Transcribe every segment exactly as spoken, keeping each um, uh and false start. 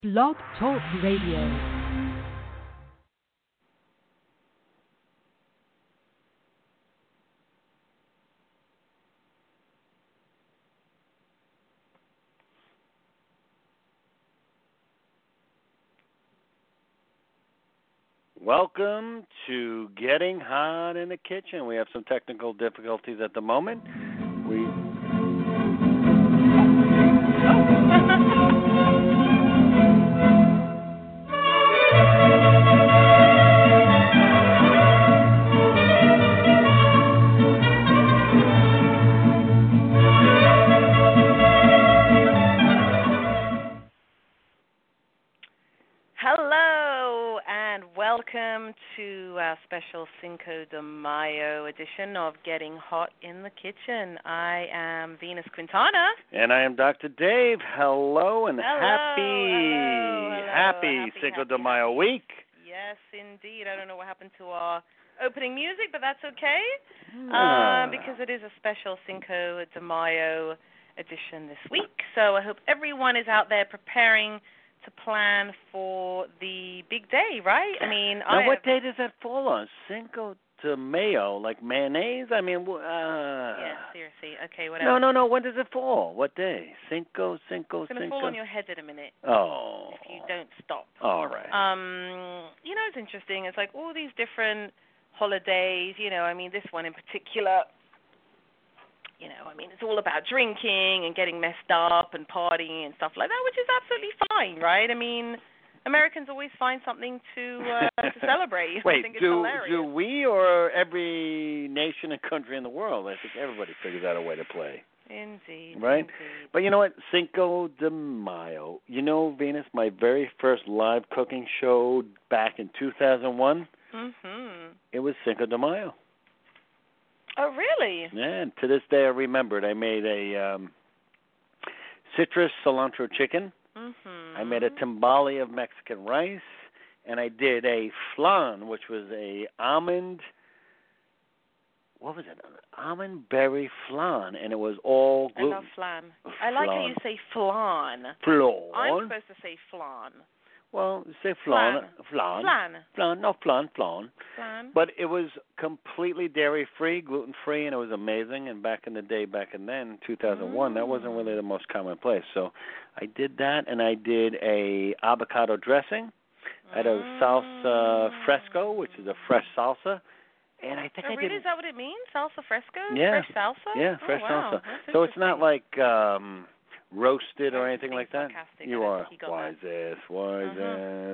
Blog Talk Radio. Welcome to Getting Hot in the Kitchen. We have some technical difficulties at the moment. We Hello and welcome to our special Cinco de Mayo edition of Getting Hot in the Kitchen. I am Venus Quintana. And I am Doctor Dave. Hello and hello, happy, hello, hello, happy, happy Cinco happy, de Mayo happy. week. Yes, indeed. I don't know what happened to our opening music, but that's okay Ah. uh, because it is a special Cinco de Mayo edition this week. So I hope everyone is out there preparing to plan for the big day, right? I mean, Now, I what have, day does that fall on? Cinco de Mayo, like mayonnaise? I mean, uh... yeah, seriously. Okay, whatever. No, no, no. When does it fall? What day? Cinco, Cinco, It's going to Cinco? fall on your head in a minute Oh. if you don't stop. All right. Um, you know, it's interesting. It's like all these different holidays, you know, I mean, this one in particular, you know, I mean, it's all about drinking and getting messed up and partying and stuff like that, which is absolutely fine, right? I mean, Americans always find something to uh, to celebrate. Wait, I think it's do hilarious. do we or every nation and country in the world? I think everybody figures out a way to play. Indeed. Right? Indeed. But you know what? Cinco de Mayo. You know, Venus, my very first live cooking show back in two thousand one, Mm-hmm. it was Cinco de Mayo. Oh, really? Yeah, and to this day I remember it. I made a um, citrus cilantro chicken. Mm-hmm. I made a timbale of Mexican rice, and I did a flan, which was a almond, what was it, an almond berry flan, and it was all I gluten. love flan. I like how Flan. you say flan. Flan. I'm supposed to say flan. Well, you say flan. Flan. Flan. Flan. Flan. No, flan, flan. Flan. But it was completely dairy-free, gluten-free, and it was amazing. And back in the day, back in then, two thousand one, mm. that wasn't really the most commonplace. So I did that, and I did a avocado dressing out of Mm. salsa fresco, which is a fresh salsa. And I think oh, I really? did. Is that what it means? Salsa fresco? Yeah. Fresh salsa? Yeah, fresh oh, wow. salsa. That's So it's not interesting. like um, roasted or I'm anything being like that. sarcastic. You I don't are. think you got Why that. is this? Why is Uh-huh. this?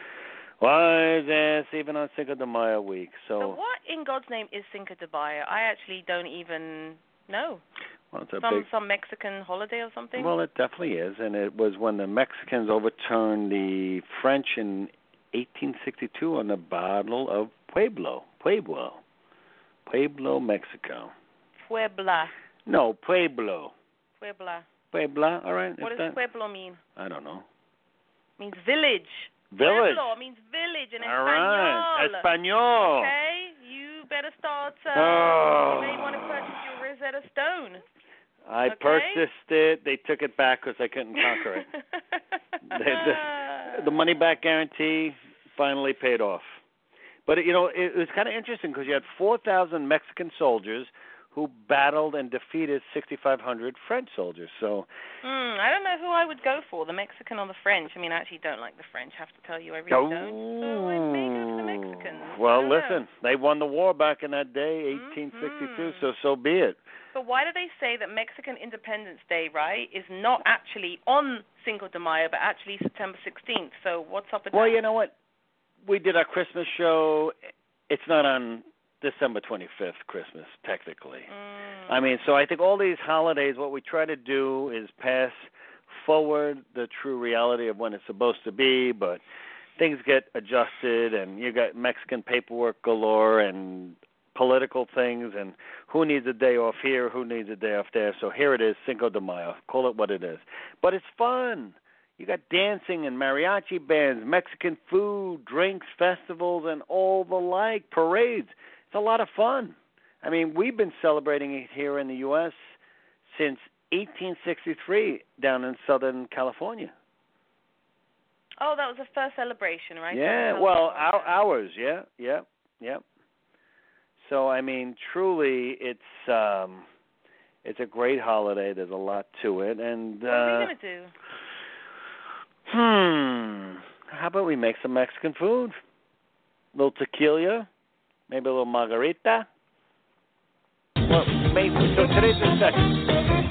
Why is this? Even on Cinco de Mayo week. So, So what in God's name is Cinco de Mayo? I actually don't even know. well, it's a Some big. some Mexican holiday or something? Well, it definitely is, and it was when the Mexicans overturned the French in eighteen sixty-two on the Battle of Pueblo, Pueblo, Pueblo, Mexico. Puebla. No, Pueblo, Puebla. Puebla. All right. What does that, pueblo mean? I don't know. It means village. Village. Pueblo means village in All Espanol. right. Espanol. Okay, you better start. Uh, Oh. You may want to purchase your Rosetta Stone. I Okay. purchased it. They took it back because I couldn't conquer it. the, the, the money back guarantee finally paid off. But, you know, it, it was kind of interesting because you had four thousand Mexican soldiers who battled and defeated sixty-five hundred French soldiers. So, mm, I don't know who I would go for, the Mexican or the French. I mean, I actually don't like the French, I have to tell you. I really oh, don't. So I may go for the Mexicans. Well, I don't listen, know. they won the war back in that day, eighteen sixty-two, Mm-hmm. so so be it. But why do they say that Mexican Independence Day, right, is not actually on Cinco de Mayo, but actually September sixteenth? So what's up with Well, that? you know what? We did our Christmas show. It's not on December twenty-fifth, Christmas, technically. Mm. I mean, so I think all these holidays, what we try to do is pass forward the true reality of when it's supposed to be, but things get adjusted, and you got Mexican paperwork galore and political things, and who needs a day off here, who needs a day off there. So here it is, Cinco de Mayo. Call it what it is. But it's fun. You got dancing and mariachi bands, Mexican food, drinks, festivals, and all the like, parades. It's a lot of fun. I mean, we've been celebrating it here in the U S since eighteen sixty-three down in Southern California. Oh, that was the first celebration, right? Yeah, well, our, ours, yeah, yeah, yeah. So, I mean, truly, it's um, it's a great holiday. There's a lot to it. And, uh, what are we going to do? Hmm. How about we make some Mexican food? A little tequila, maybe a little margarita. Well, maybe. So today's the second.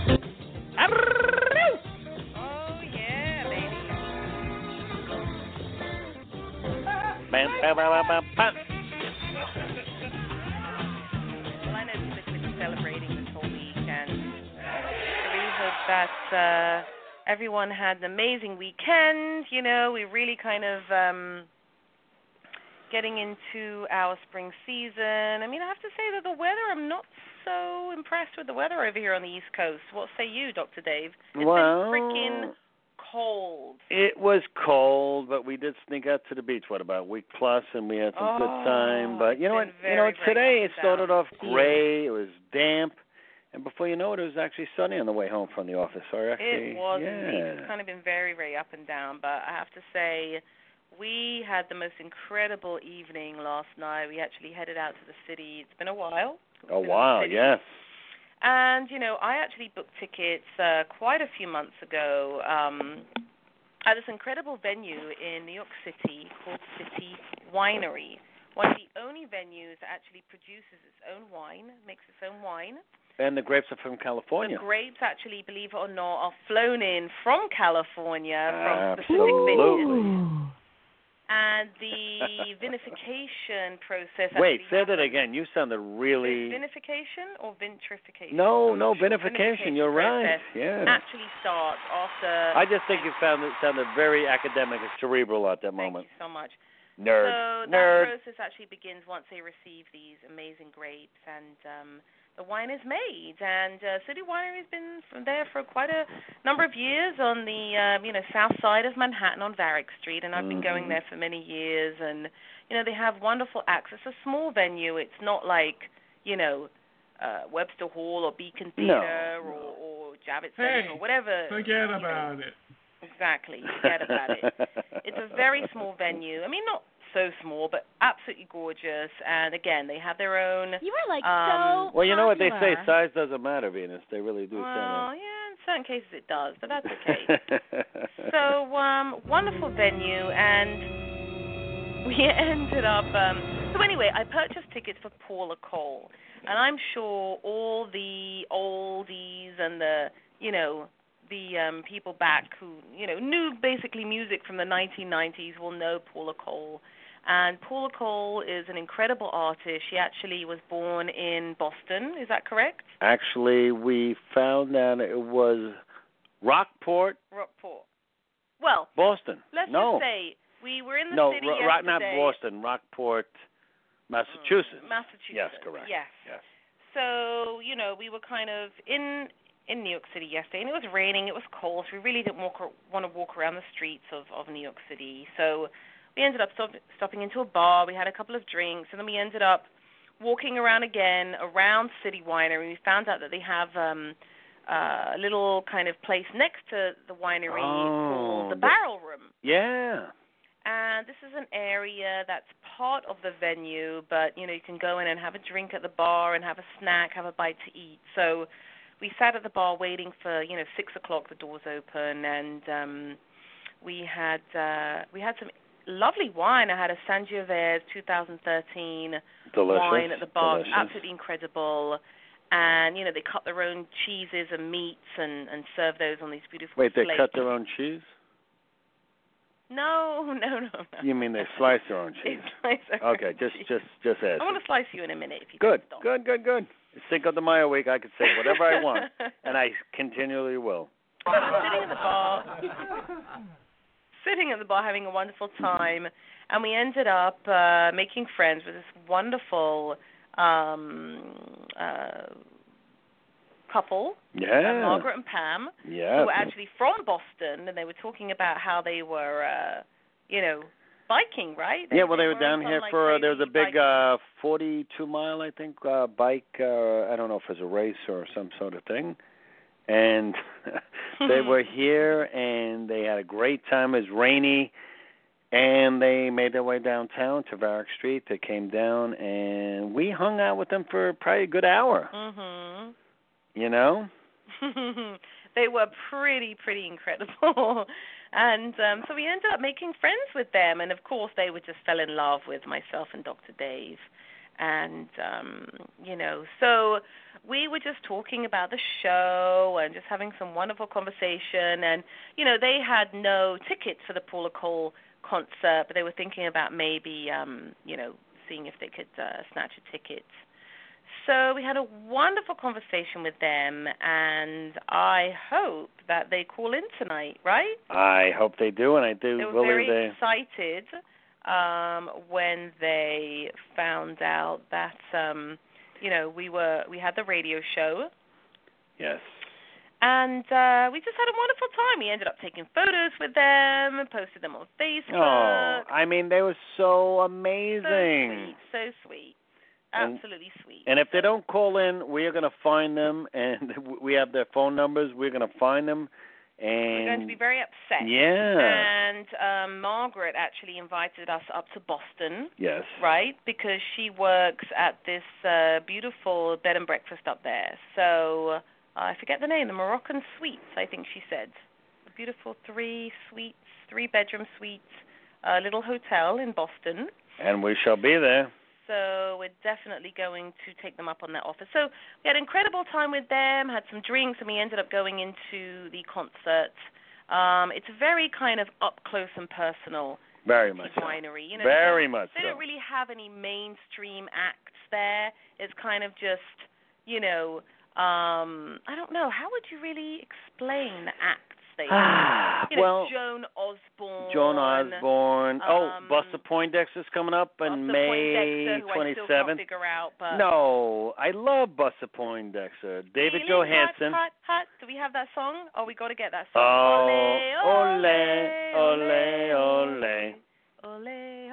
Oh, yeah, baby. Bam, bam, bam, bam, bam. Well, I know people have been celebrating this whole week, and I really hope that uh, everyone had an amazing weekend. You know, we really kind of um, getting into our spring season. I mean, I have to say that the weather, I'm not so impressed with the weather over here on the East Coast. What say you, Doctor Dave? It's well, been freaking cold. It was cold, but we did sneak out to the beach. What about a week plus, and we had some oh, good time. But you know what? Very, you know what? Today it started down. off gray. It was damp, and before you know it, it was actually sunny on the way home from the office. So actually, it was yeah. indeed. It's kind of been very, very up and down. But I have to say, we had the most incredible evening last night. We actually headed out to the city. It's been a while. Oh wow! Yes. And you know, I actually booked tickets uh, quite a few months ago. Um, at this incredible venue in New York City called City Winery, one of the only venues that actually produces its own wine, makes its own wine. And the grapes are from California. The grapes, actually, believe it or not, are flown in from California, from Absolutely. specific vineyards. And the vinification process... Wait, say that again. You sounded really... Vinification or vitrification? No, I'm no, sure. vinification. You're right. Yeah. Actually starts after... I just think you found it sounded very academic and cerebral at that moment. Thank you so much. Nerd. So that Nerd. process actually begins once they receive these amazing grapes, and um, the wine is made. And uh, City Winery has been from there for quite a number of years on the um, you know south side of Manhattan on Varick Street, and I've been mm-hmm. going there for many years. And you know they have wonderful acts. It's a small venue. It's not like you know uh, Webster Hall or Beacon Theater no, no. or, or Javits hey, Center or whatever. Forget you about know. it. Exactly. Forget about it. It's a very small venue. I mean, not so small, but absolutely gorgeous. And again, they have their own. You are like um, so. Well, you know what they say: popular. size doesn't matter, Venus. They really do well, say that. yeah, in certain cases it does, but that's okay. so, um, wonderful venue, and we ended up. Um, so anyway, I purchased tickets for Paula Cole, and I'm sure all the oldies and the, you know. the um, people back who, you know, knew basically music from the nineteen nineties will know Paula Cole. And Paula Cole is an incredible artist. She actually was born in Boston. Is that correct? Actually, we found that it was Rockport. Rockport. Well, Boston. Let's no. just say we were in the no, city ro- yesterday. not Boston. Rockport, Massachusetts. Mm, Massachusetts. Yes, correct. Yes. Yes. So, you know, we were kind of in... in New York City yesterday, and it was raining, it was cold, so we really didn't walk, want to walk around the streets of, of New York City. So we ended up stop, stopping into a bar, we had a couple of drinks, and then we ended up walking around again around City Winery. We found out that they have um, uh, a little kind of place next to the winery oh, called the the, Barrel Room. Yeah. And this is an area that's part of the venue, but, you know, you can go in and have a drink at the bar and have a snack, have a bite to eat. So we sat at the bar waiting for, you know, six o'clock, the doors open, and um, we had uh, we had some lovely wine. I had a Sangiovese two thousand thirteen Delicious. wine at the bar. Delicious. Absolutely incredible. And, you know, they cut their own cheeses and meats and, and serve those on these beautiful Wait, they plates. cut their own cheese? No, no, no, no. You mean they slice their own cheese? They slice their okay, own just, cheese. just, just ask. I want to slice you in a minute if you Good, can stop. good, good, good. It's Cinco de Mayo week. I can say whatever I want, and I continually will. So we're sitting at the bar, sitting at the bar having a wonderful time, and we ended up uh, making friends with this wonderful um, uh, couple, Yeah. uh, Margaret and Pam, Yeah. who were actually from Boston, and they were talking about how they were, uh, you know, biking, right? They, yeah, well, they, they were down on here some, like, for, uh, there was a crazy big uh, forty-two mile, I think, uh, bike, uh, I don't know if it was a race or some sort of thing. And they were here, and they had a great time. It was rainy, And they made their way downtown to Varick Street. They came down, and we hung out with them for probably a good hour. Mhm. You know? They were pretty, pretty incredible. And um, so we ended up making friends with them. And, of course, they would just fell in love with myself and Doctor Dave. And, um, you know, so we were just talking about the show and just having some wonderful conversation. And, you know, they had no tickets for the Paula Cole concert, but they were thinking about maybe, um, you know, seeing if they could uh, snatch a ticket. So we had a wonderful conversation with them, and I hope that they call in tonight, right? I hope they do, and I do they were believe very they... excited um, when they found out that, um, you know, we were we had the radio show. Yes. And uh, we just had a wonderful time. We ended up taking photos with them and posted them on Facebook. Oh, I mean, they were so amazing. So sweet, so sweet. Absolutely and, sweet. And if so. they don't call in, we are going to find them, and we have their phone numbers. We're going to find them. And we're going to be very upset. Yeah. And um, Margaret actually invited us up to Boston. Yes. Right? Because she works at this uh, beautiful bed and breakfast up there. So... Uh, I forget the name, the Moroccan Suites, I think she said. A beautiful three suites, three-bedroom suites, uh, little hotel in Boston. And we shall be there. So we're definitely going to take them up on that offer. So we had an incredible time with them, had some drinks, and we ended up going into the concert. Um, it's very kind of up close and personal. Very much so. Winery. You know, very they much They so. don't really have any mainstream acts there. It's kind of just, you know... Um, I don't know. How would you really explain the acts they have? You know, well, Joan Osborne. Joan Osborne. Um, oh, Buster Poindexter's coming up on Buster May Poindexter, who twenty-seventh. I still can't figure out, but no, I love Buster Poindexter. David really? Johansen. Hot, hot, hot. Do we have that song? Oh, we got to get that song. Oh, ole, ole, ole, ole. Ole,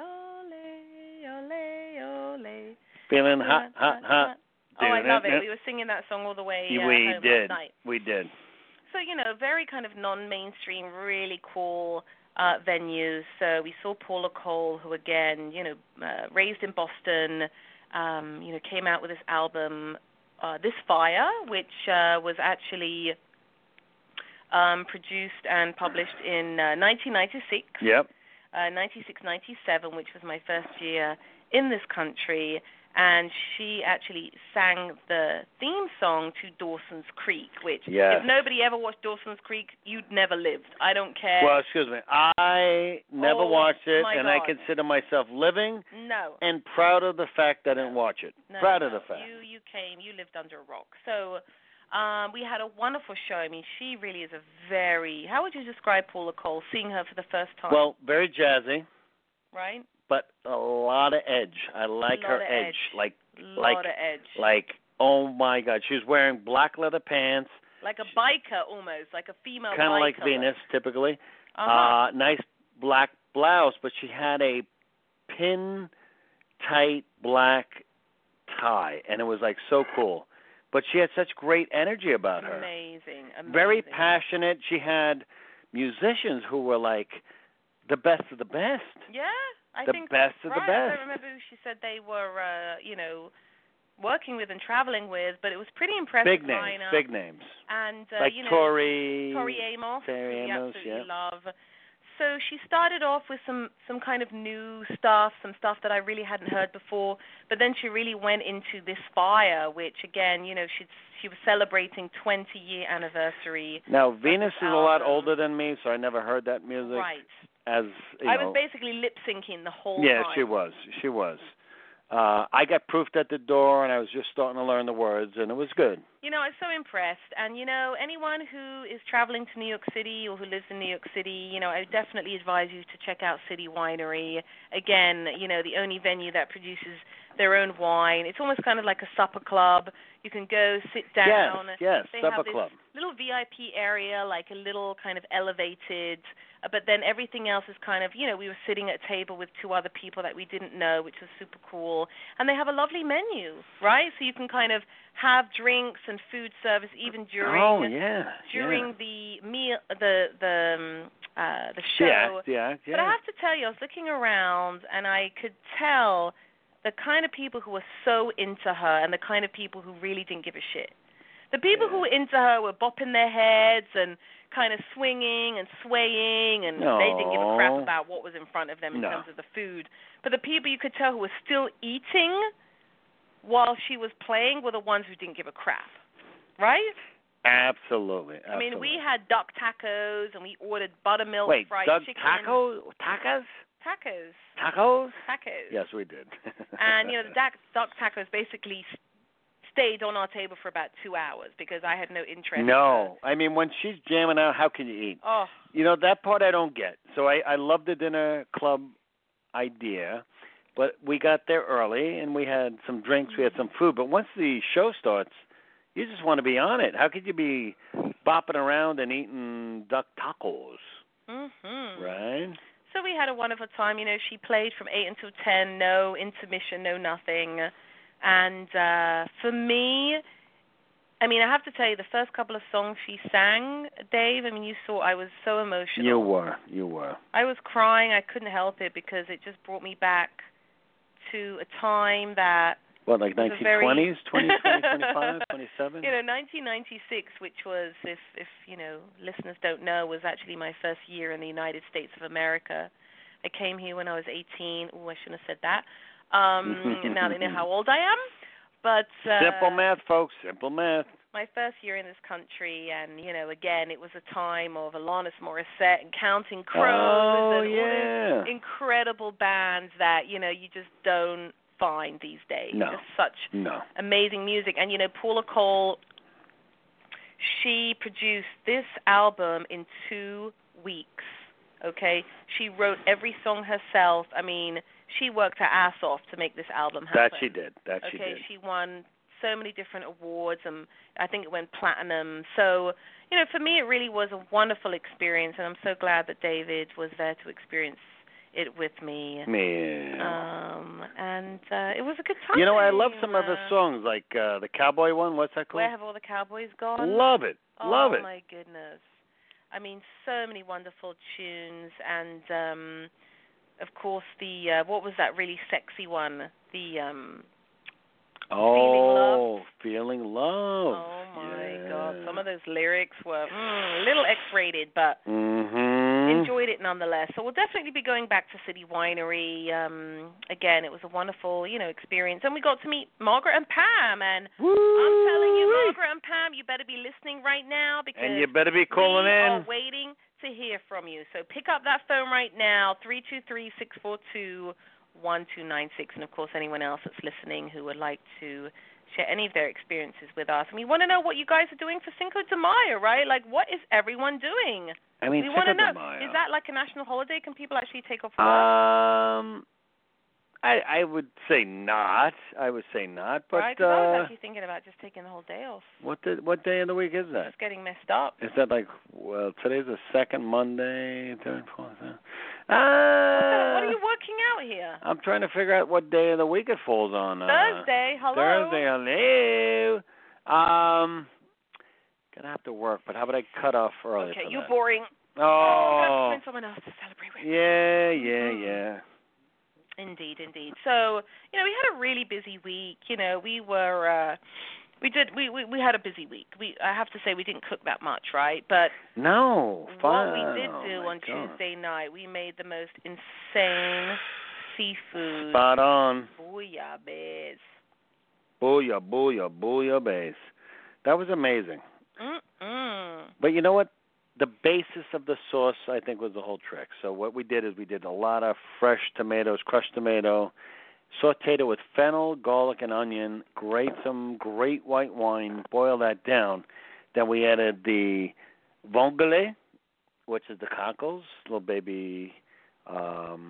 ole, ole, ole. Feeling hot, hot, hot. Oh, I love it. We were singing that song all the way uh, we home did. last night. We did. So, you know, very kind of non-mainstream, really cool uh, venues. So we saw Paula Cole, who, again, you know, uh, raised in Boston, um, you know, came out with this album, uh, This Fire, which uh, was actually um, produced and published in uh, nineteen ninety-six. Yep. Uh, ninety-six ninety-seven, which was my first year in this country. And she actually sang the theme song to Dawson's Creek, which yes. if nobody ever watched Dawson's Creek, you'd never lived. I don't care. Well, excuse me. I never oh, watched it, and God. I consider myself living no. and proud of the fact that I didn't watch it. No, proud no. of the fact. You, you came, you lived under a rock. So um, we had a wonderful show. I mean, she really is a very, how would you describe Paula Cole, seeing her for the first time? Well, very jazzy. Right? But a lot of edge. I like her edge. edge. Like, lot like, of edge. like, oh my God, she was wearing black leather pants. Like a biker almost, like a female biker. Kind of like Venus, typically. Uh-huh. Uh, nice black blouse, but she had a pin tight black tie, and it was like so cool. But she had such great energy about her. Amazing, amazing. Very passionate. She had musicians who were like the best of the best. Yeah. I the think best that's of right. the best. I don't remember who she said they were, uh, you know, working with and traveling with, but it was pretty impressive. Big names, lineup. big names. And uh, like you know, Tori, Tori Amos, Tori who we Amos, absolutely yeah. love. So she started off with some some kind of new stuff, some stuff that I really hadn't heard before. But then she really went into This Fire, which again, you know, she she was celebrating twenty year anniversary. Now Venus is album. a lot older than me, so I never heard that music. Right. As you I know, was basically lip syncing the whole yeah, time. she was. She was. Uh, I got proofed at the door, and I was just starting to learn the words, and it was good. You know, I was so impressed. And, you know, anyone who is traveling to New York City or who lives in New York City, you know, I would definitely advise you to check out City Winery. Again, you know, the only venue that produces their own wine. It's almost kind of like a supper club. You can go sit down. Yes, yes, they supper have this club. little V I P area, like a little kind of elevated, uh, but then everything else is kind of, you know, we were sitting at a table with two other people that we didn't know, which was super cool. And they have a lovely menu, right? So you can kind of have drinks and food service even during oh, yeah, during yeah. the meal, the the um, uh, the show. The act, the act, yeah. But I have to tell you, I was looking around and I could tell the kind of people who were so into her and the kind of people who really didn't give a shit. The people yeah. who were into her were bopping their heads and kind of swinging and swaying, and no. they didn't give a crap about what was in front of them in no. terms of the food. But the people you could tell who were still eating while she was playing were the ones who didn't give a crap, right? Absolutely. Absolutely. I mean, we had duck tacos and we ordered buttermilk Wait, fried duck chicken. taco? Tacos? Tacos. Tacos? Tacos. Yes, we did. And, you know, the duck, duck tacos basically stayed on our table for about two hours because I had no interest. No. I mean, when she's jamming out, how can you eat? Oh. You know, that part I don't get. So I, I love the dinner club idea, but we got there early and we had some drinks, we had some food. But once the show starts, you just want to be on it. How could you be bopping around and eating duck tacos? Mm-hmm. Right? So we had a wonderful time. You know, she played from eight until ten, no intermission, no nothing. And uh, for me, I mean, I have to tell you, the first couple of songs she sang, Dave, I mean, you saw I was so emotional. You were. You were. I was crying. I couldn't help it because it just brought me back to a time that What, like nineteen twenties, very... twenty, twenty, twenty-five, twenty-seven? You know, nineteen ninety-six, which was, if, if, you know, listeners don't know, was actually my first year in the United States of America. I came here when I was eighteen. Oh, I shouldn't have said that. Um, now they know how old I am. But uh, simple math, folks. Simple math. My first year in this country, and, you know, again, it was a time of Alanis Morissette and Counting Crows oh, and yeah. all these incredible bands that, you know, you just don't find these days. No. Just such no. amazing music. And, you know, Paula Cole, she produced this album in two weeks, okay? She wrote every song herself. I mean, she worked her ass off to make this album happen. That she did. That okay, she did. She won so many different awards, and I think it went platinum. So, you know, for me, it really was a wonderful experience, and I'm so glad that David was there to experience it with me. Me. Um, and uh, it was a good time. You know, I love some uh, of the songs, like uh, the Cowboy one. What's that called? Where Have All the Cowboys Gone? Love it. Oh, love it. Oh, my goodness. I mean, so many wonderful tunes, and um, of course, the uh, what was that really sexy one? The um, oh, Feeling Love. Feeling Love. Oh my yeah. God! Some of those lyrics were mm, a little X-rated, but mm-hmm. enjoyed it nonetheless. So we'll definitely be going back to City Winery um, again. It was a wonderful, you know, experience, and we got to meet Margaret and Pam. And Woo! I'm telling you, Margaret and Pam, you better be listening right now because and you better be calling we in. are waiting to hear from you. So pick up that phone right now, three two three, six four two, one two nine six. And, of course, anyone else that's listening who would like to share any of their experiences with us. And we want to know what you guys are doing for Cinco de Mayo, right? Like, what is everyone doing? I mean, we Cinco want to know. de Mayo. Is that like a national holiday? Can people actually take off work? Um, I I would say not. I would say not. But right, 'cause I was uh, actually thinking about just taking the whole day off. what the, what day of the week is that? Just getting messed up. Is that like, well, today's the second Monday, third, fourth. Uh, What are you working out here? I'm trying to figure out what day of the week it falls on. Uh, Thursday. Hello. Thursday. Hello. Um, gonna have to work, but how about I cut off early? Okay, for you that? boring. Oh. I have to find someone else to celebrate with. Yeah, yeah, Mhm. yeah. Indeed, indeed. So, you know, we had a really busy week. You know, we were, uh, we did, we, we, we had a busy week. We, I have to say, we didn't cook that much, right? But no, fine. what we did Oh, do my on God. Tuesday night, we made the most insane seafood. Spot on. Bouillabaisse. Booyah, booyah, booyah base. That was amazing. Mm-mm. But you know what? The basis of the sauce, I think, was the whole trick. So what we did is we did a lot of fresh tomatoes, crushed tomato, sauteed it with fennel, garlic, and onion, grate some great white wine, boil that down. Then we added the vongole, which is the cockles, little baby um,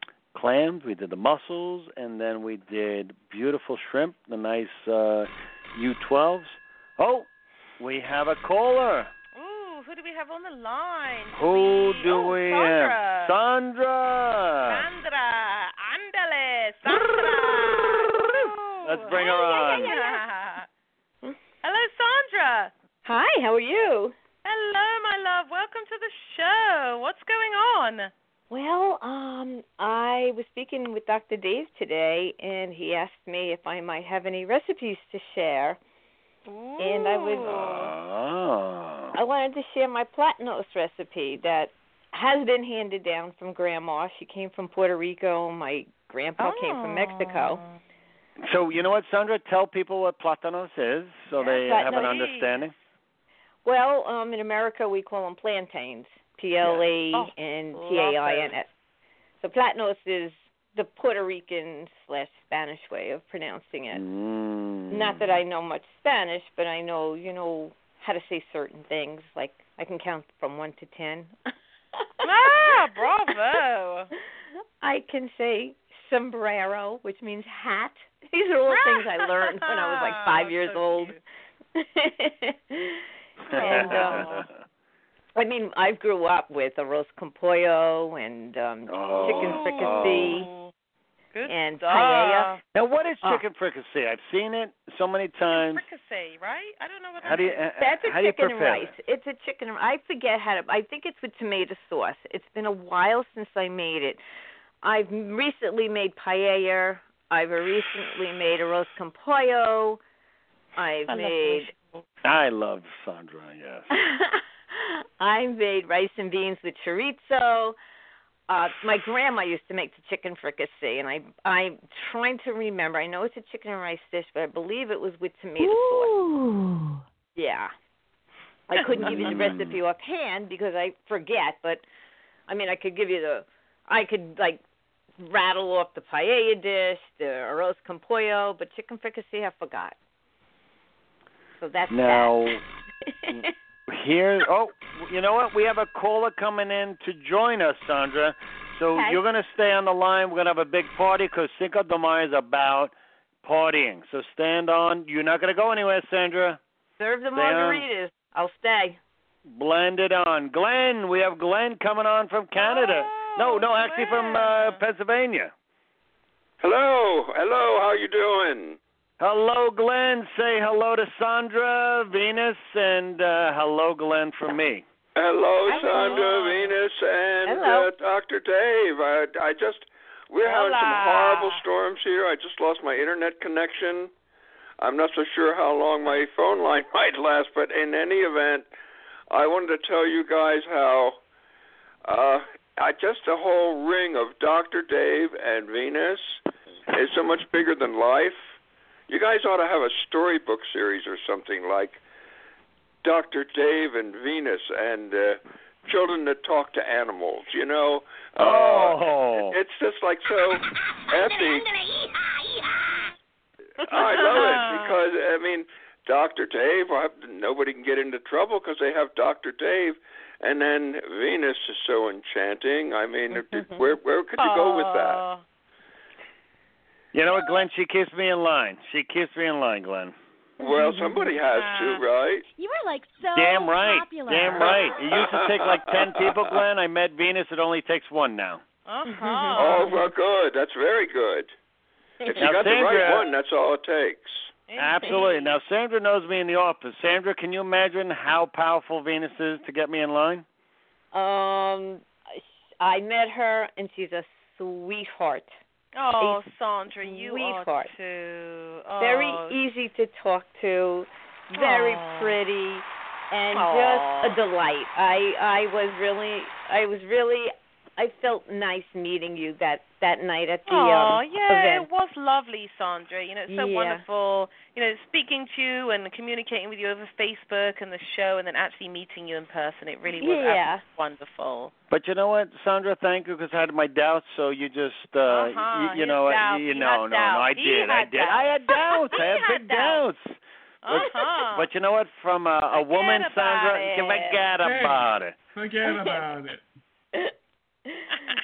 clams. We did the mussels, and then we did beautiful shrimp, the nice uh, U twelves. Oh, we have a caller. Ooh, who do we have on the line? Who we... do oh, we Sandra. have? Sandra. Sandra. Andale, Sandra. Let's bring her on. Yeah, yeah, yeah. Hello, Sandra. Hi, how are you? Hello, my love. Welcome to the show. What's going on? Well, um, I was speaking with Doctor Dave today, and he asked me if I might have any recipes to share. Ooh. And I was, Oh. I wanted to share my Platanos recipe that has been handed down from Grandma. She came from Puerto Rico. My grandpa oh. came from Mexico. So, you know what, Sandra? Tell people what Platanos is so Yeah, they Platanos. have an understanding. Well, um, in America, we call them plantains, P L A N T A I N S. So Platanos is the Puerto Rican slash Spanish way of pronouncing it. Mm. Not that I know much Spanish, but I know, you know, how to say certain things. Like I can count from one to ten. Ah, bravo. I can say sombrero, which means hat. These are all things I learned when I was like five years so old. And um, I mean, I grew up with arroz con pollo and um, oh. chicken fricassee Oh. Good and stuff. paella. Now, what is Oh. chicken fricassee? I've seen it so many times. Fricassee, right? I don't know what How that do you? is. Uh, That's a how do you chicken and prepare rice. it? It's a chicken. and I forget how to. I think it's with tomato sauce. It's been a while since I made it. I've recently made paella. I've recently made arroz con pollo. I've I made. love I love Sandra. Yes. I made rice and beans with chorizo. Uh, my grandma used to make the chicken fricassee, and I, I'm trying to remember. I know it's a chicken and rice dish, but I believe it was with tomato Ooh. sauce. Yeah. I couldn't give you the recipe offhand because I forget, but, I mean, I could give you the, I could, like, rattle off the paella dish, the arroz con pollo, but chicken fricassee I forgot. So that's Now, that. here, oh, you know what? We have a caller coming in to join us, Sandra. So Okay. you're going to stay on the line. We're going to have a big party because Cinco de Mayo is about partying. So stand on. You're not going to go anywhere, Sandra. Serve the Stay on. margaritas. I'll stay. Blend it on. Glenn, we have Glenn coming on from Canada. Oh, no, no, actually from uh, Glenn. Pennsylvania. Hello, hello, how you doing? Hello, Glenn. Say hello to Sandra, Venus, and uh, hello, Glenn, from me. Hello, Hello. Sandra, Venus, and Hello. uh, Doctor Dave. I, I just, we're having some Hola. horrible storms here. I just lost my internet connection. I'm not so sure how long my phone line might last, but in any event, I wanted to tell you guys how uh, I just a whole ring of Doctor Dave and Venus is so much bigger than life. You guys ought to have a storybook series or something like Doctor Dave and Venus and uh, Children That Talk to Animals, you know? Uh, Oh. It's just like so epic. I love it because, I mean, Doctor Dave, well, nobody can get into trouble because they have Doctor Dave. And then Venus is so enchanting. I mean, where where could you go with that? Aw. You know what, Glenn? She keeps me in line. She keeps me in line, Glenn. Well, somebody has to, right? You were like so Damn right. popular. Damn right. It used to take like ten people, Glenn. I met Venus. It only takes one now. Uh-huh. Oh, well, good. That's very good. If you Now, got the right Sandra- one, that's all it takes. Absolutely. Now, Sandra knows me in the office. Sandra, can you imagine how powerful Venus is to get me in line? Um, I met her, and she's a sweetheart. Oh, A Sandra, you sweetheart. are too. Oh. Very easy to talk to, very Aw. pretty, and Aw. just a delight. I I was really, I was really, I felt nice meeting you that that night at the Oh, um, yeah, event. it was lovely, Sandra. You know, it's so Yeah. wonderful, you know, speaking to you and communicating with you over Facebook and the show and then actually meeting you in person. It really was Yeah. absolutely wonderful. But you know what, Sandra? Thank you because I had my doubts. So you just, uh, Uh-huh, you, you his know, doubts. you He know, had no, no, doubts. I He did, I had did. I had doubts. He I had had big doubts. doubts. Uh-huh. But you know what? From a, a Forget woman, about Sandra, it. forget about it. Forget about it.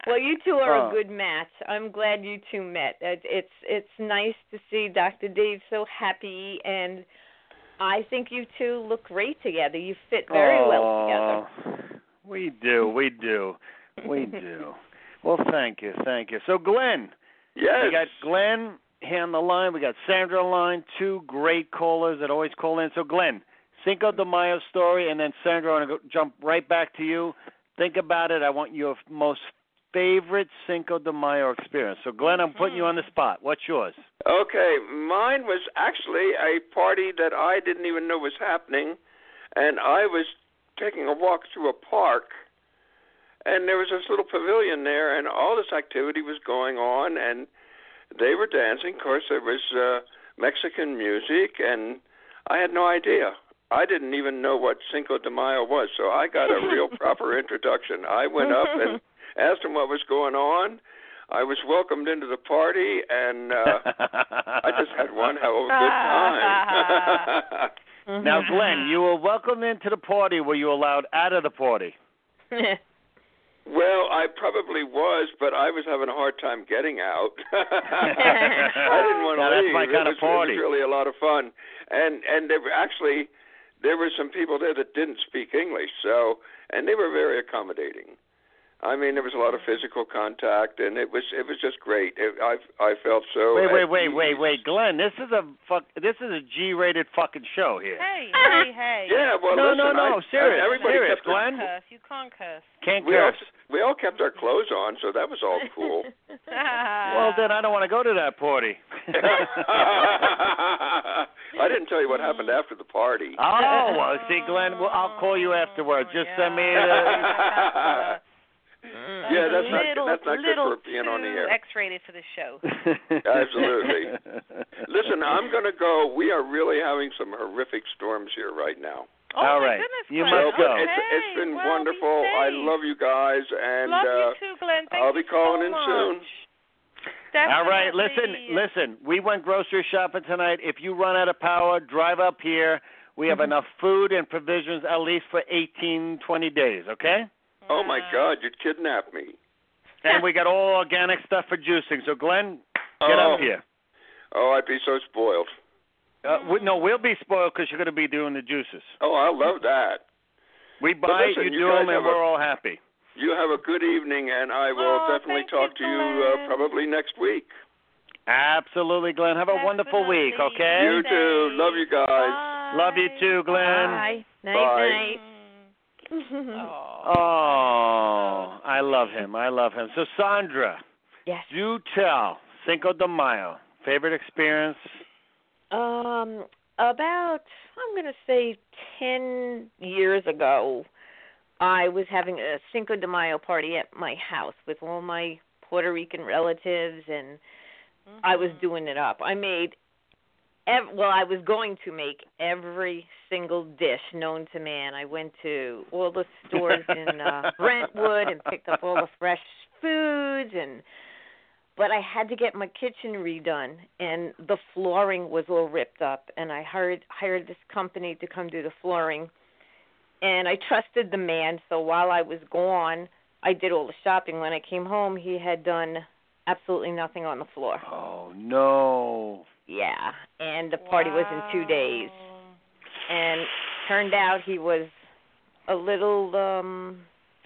Well, you two are Oh. a good match. I'm glad you two met. It, it's it's nice to see Doctor Dave so happy, and I think you two look great together. You fit very oh, well together. We do, we do, we do. Well, thank you, thank you. So, Glenn, Yes. we got Glenn here on the line. We got Sandra on the line. Two great callers that always call in. So, Glenn, Cinco de Mayo story, and then Sandra, I want to jump right back to you. Think about it. I want your most favorite Cinco de Mayo experience. So, Glenn, I'm putting you on the spot. What's yours? Okay, mine was actually a party that I didn't even know was happening, and I was taking a walk through a park, and there was this little pavilion there, and all this activity was going on, and they were dancing. Of course, there was uh, Mexican music, and I had no idea. I didn't even know what Cinco de Mayo was, so I got a real proper introduction. I went up and asked them what was going on. I was welcomed into the party, and uh, I just had one hell of a good time. Now, Glenn, you were welcomed into the party. Were you allowed out of the party? Well, I probably was, but I was having a hard time getting out. I didn't want to now, leave. That's my kind it was, of party. It was really a lot of fun, and and there were actually there were some people there that didn't speak English, so and they were very accommodating. I mean, there was a lot of physical contact, and it was it was just great. It, I I felt so. Wait, wait, at wait, ease. wait, wait, Glenn. This is a fuck. This is a G-rated fucking show here. Hey, hey, hey. Yeah, well, no, listen, no, no, I, serious, everybody serious, kept Glenn. You can't curse. You can't curse. Can't we all, curse. we all kept our clothes on, so that was all cool. Well, then I don't want to go to that party. I didn't tell you what happened after the party. Oh, well, see, Glenn, well, I'll call you afterwards. Just send me the. Yeah, that's not little, that's not good little for being on the air. X-rated for the show. Absolutely. Listen, I'm going to go. We are really having some horrific storms here right now. Oh, All my right. goodness, You Glenn. must So, go. but it's, Okay, it's been well, wonderful. be I safe. love you guys, and Love uh, you too, Glenn. Thank I'll you be calling so in much. soon. All right, Definitely. listen, listen. We went grocery shopping tonight. If you run out of power, drive up here. We have enough food and provisions at least for eighteen, twenty days, okay? Oh, my God, you'd kidnap me. And we got all organic stuff for juicing. So, Glenn, get Oh. up here. Oh, I'd be so spoiled. Uh, we, no, we'll be spoiled because you're going to be doing the juices. Oh, I love that. We But buy listen, it, you, you do guys them, and have a- we're all happy. You have a good evening, and I will Oh, definitely thank talk you, to you uh, Glenn. probably next week. Absolutely, Glenn. Have a wonderful week, Definitely. okay? You too. Love you guys. Bye. Love you too, Glenn. Bye. Night, Bye. night. Oh. Oh, I love him. I love him. So, Sandra, Yes. do tell. Cinco de Mayo. Favorite experience? Um, about I'm gonna say ten years ago, I was having a Cinco de Mayo party at my house with all my Puerto Rican relatives, and Mm-hmm. I was doing it up. I made, ev- well, I was going to make every single dish known to man. I went to all the stores in uh, Brentwood and picked up all the fresh foods, and but I had to get my kitchen redone, and the flooring was all ripped up, and I hired hired this company to come do the flooring, and I trusted the man, so while I was gone, I did all the shopping. When I came home, he had done absolutely nothing on the floor. Oh, no. Yeah, and the party was in two days, and turned out he was a little, um,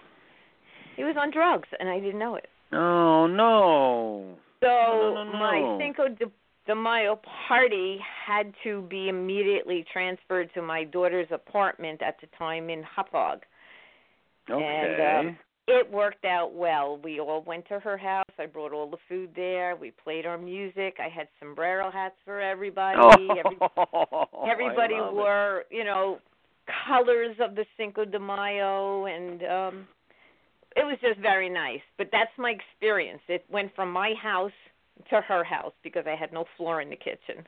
he was on drugs, and I didn't know it. Oh, no. So No, no, no, no. my Cinco de, de Mayo party had to be immediately transferred to my daughter's apartment at the time in Hauppauge. Okay. And um, it worked out well. We all went to her house. I brought all the food there. We played our music. I had sombrero hats for everybody. Every, oh, everybody I love it. wore, you know, colors of the Cinco de Mayo, and um it was just very nice. But that's my experience. It went from my house to her house because I had no floor in the kitchen.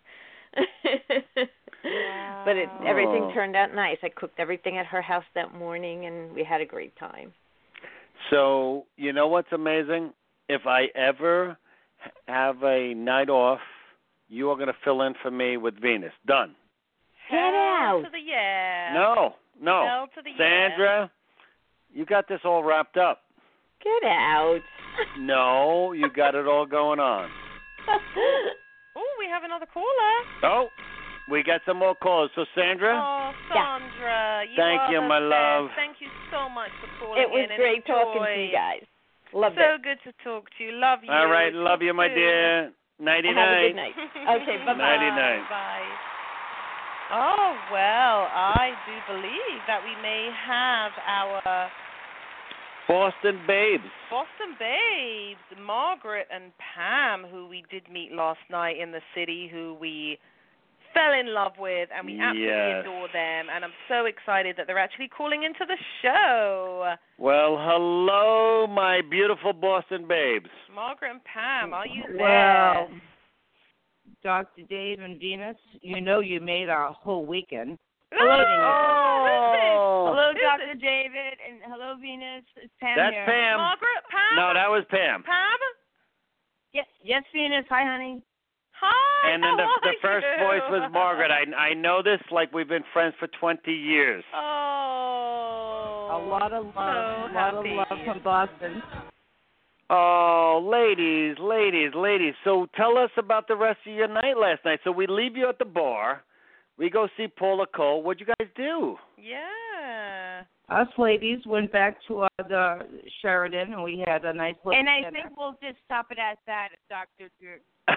Wow. But it, everything Oh. turned out nice. I cooked everything at her house that morning, and we had a great time. So, you know what's amazing? If I ever have a night off, you are going to fill in for me with Venus. Done. Get out. Hell to the yeah. No, no. Hell to the yeah. Sandra, you got this all wrapped up. Get out. No, you got it all going on. Oh, we have another caller. Oh, we got some more calls. So, Sandra? Oh, Sandra, you Thank are you, the my best. love. Thank you so much for calling It was in. and great talking to enjoy. you guys. Loved So it. good to talk to you. Love you. All right, love you, my Soon. dear. Nighty Have a night. good night. Okay, bye-bye. Nighty night. Bye. Oh, well, I do believe that we may have our Boston Babes. Boston Babes, Margaret and Pam, who we did meet last night in the city, who we fell in love with, and we absolutely Yes. adore them. And I'm so excited that they're actually calling into the show. Well, hello, my beautiful Boston Babes. Margaret and Pam, are you there? Well, Doctor Dave and Venus, you know you made our whole weekend. Hello, Venus. Oh. Hello, Who's Doctor David, and hello, Venus. It's Pam That's here. Pam. Margaret, Pam? No, that was Pam. Pam? Yes, yes, Venus. Hi, honey. Hi, And then the, how the are first you? voice was Margaret. I, I know this like we've been friends for twenty years. Oh. A lot of love, so a lot happy. of love from Boston. Oh, ladies, ladies, ladies. So tell us about the rest of your night last night. So we leave you at the bar. We go see Paula Cole. What'd you guys do? Yeah. Us ladies went back to uh, the Sheridan, and we had a nice little And I dinner. think we'll just stop it at that, Doctor Drew.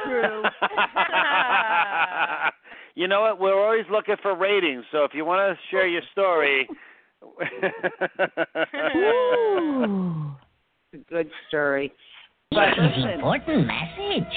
You know what? We're always looking for ratings. So if you want to share your story. Ooh. It's a good story. But listen, Important message.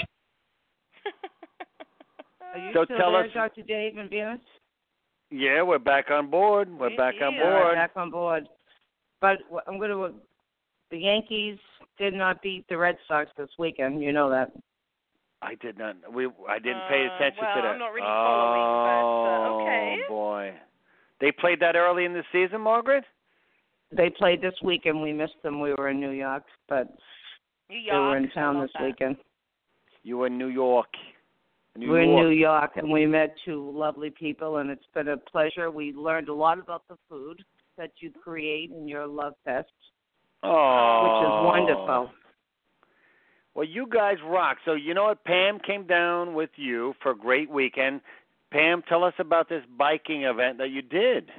are you So still tell there, us- Doctor Dave and Venus? Yeah, we're back on board. We're back on Yeah. All board. right, back on board. But wh- I'm going to. The Yankees did not beat the Red Sox this weekend. You know that. I did not. We I didn't pay Uh, attention well, to that. I'm not really following, but, uh, oh okay. boy, they played that early in the season, Margaret. They played this weekend. We missed them. We were in New York, but New they were in York, I town love this that. weekend. You were in New York. New we're York. in New York, and we met two lovely people, and it's been a pleasure. We learned a lot about the food that you create in your Love Fest, Oh, which is wonderful. Well, you guys rock. So you know what? Pam came down with you for a great weekend. Pam, tell us about this biking event that you did.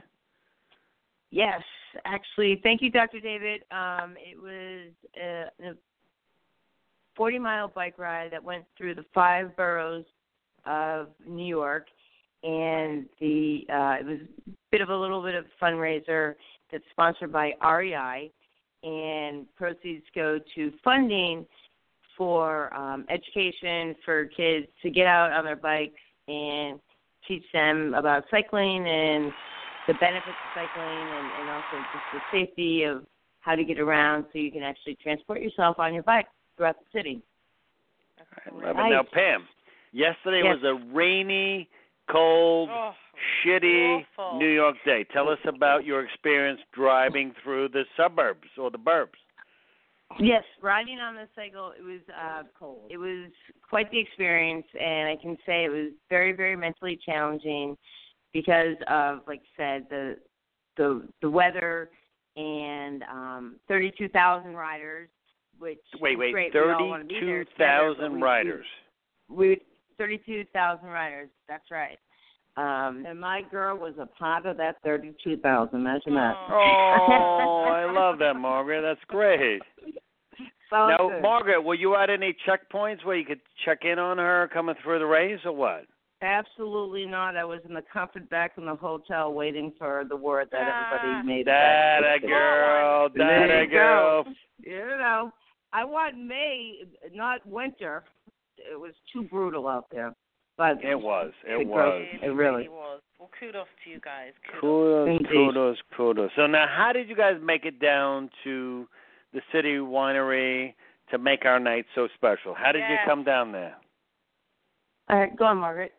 Yes, actually, thank you, Doctor David. Um, it was a, a forty-mile bike ride that went through the five boroughs of New York, and the uh, it was a bit of a little bit of a fundraiser that's sponsored by R E I, and proceeds go to funding for um, education for kids to get out on their bikes and teach them about cycling and the benefits of cycling, and, and also just the safety of how to get around so you can actually transport yourself on your bike throughout the city. I love it. Nice. Now, Pam, yesterday Yes. was a rainy, cold, Oh, shitty awful. New York day. Tell us about your experience driving through the suburbs or the burbs. Yes, riding on the cycle, it was uh, cold. It was quite the experience, and I can say it was very, very mentally challenging because of, like I said, the the the weather and um, thirty-two thousand riders, which Wait, is wait, great. We all wanna be there thirty-two together, but thousand we- riders. We, we thirty-two thousand riders. That's right. Um, And my girl was a part of that thirty-two thousand. Imagine that. Oh, I love that, Margaret. That's great. So Now, good. Margaret, were you at any checkpoints where you could check in on her coming through the race or what? Absolutely not. I was in the comfort back in the hotel waiting for the word that everybody Ah. made. That back. a girl, that There a you girl. go. You know, I want May, not winter. It was too brutal out there. But It was. It It was. It really- was. Well, kudos to you guys. Kudos. Kudos, Indeed. kudos, kudos. So now, how did you guys make it down to the City Winery to make our night so special? How did you Yes. come down there? all right, go on, Margaret.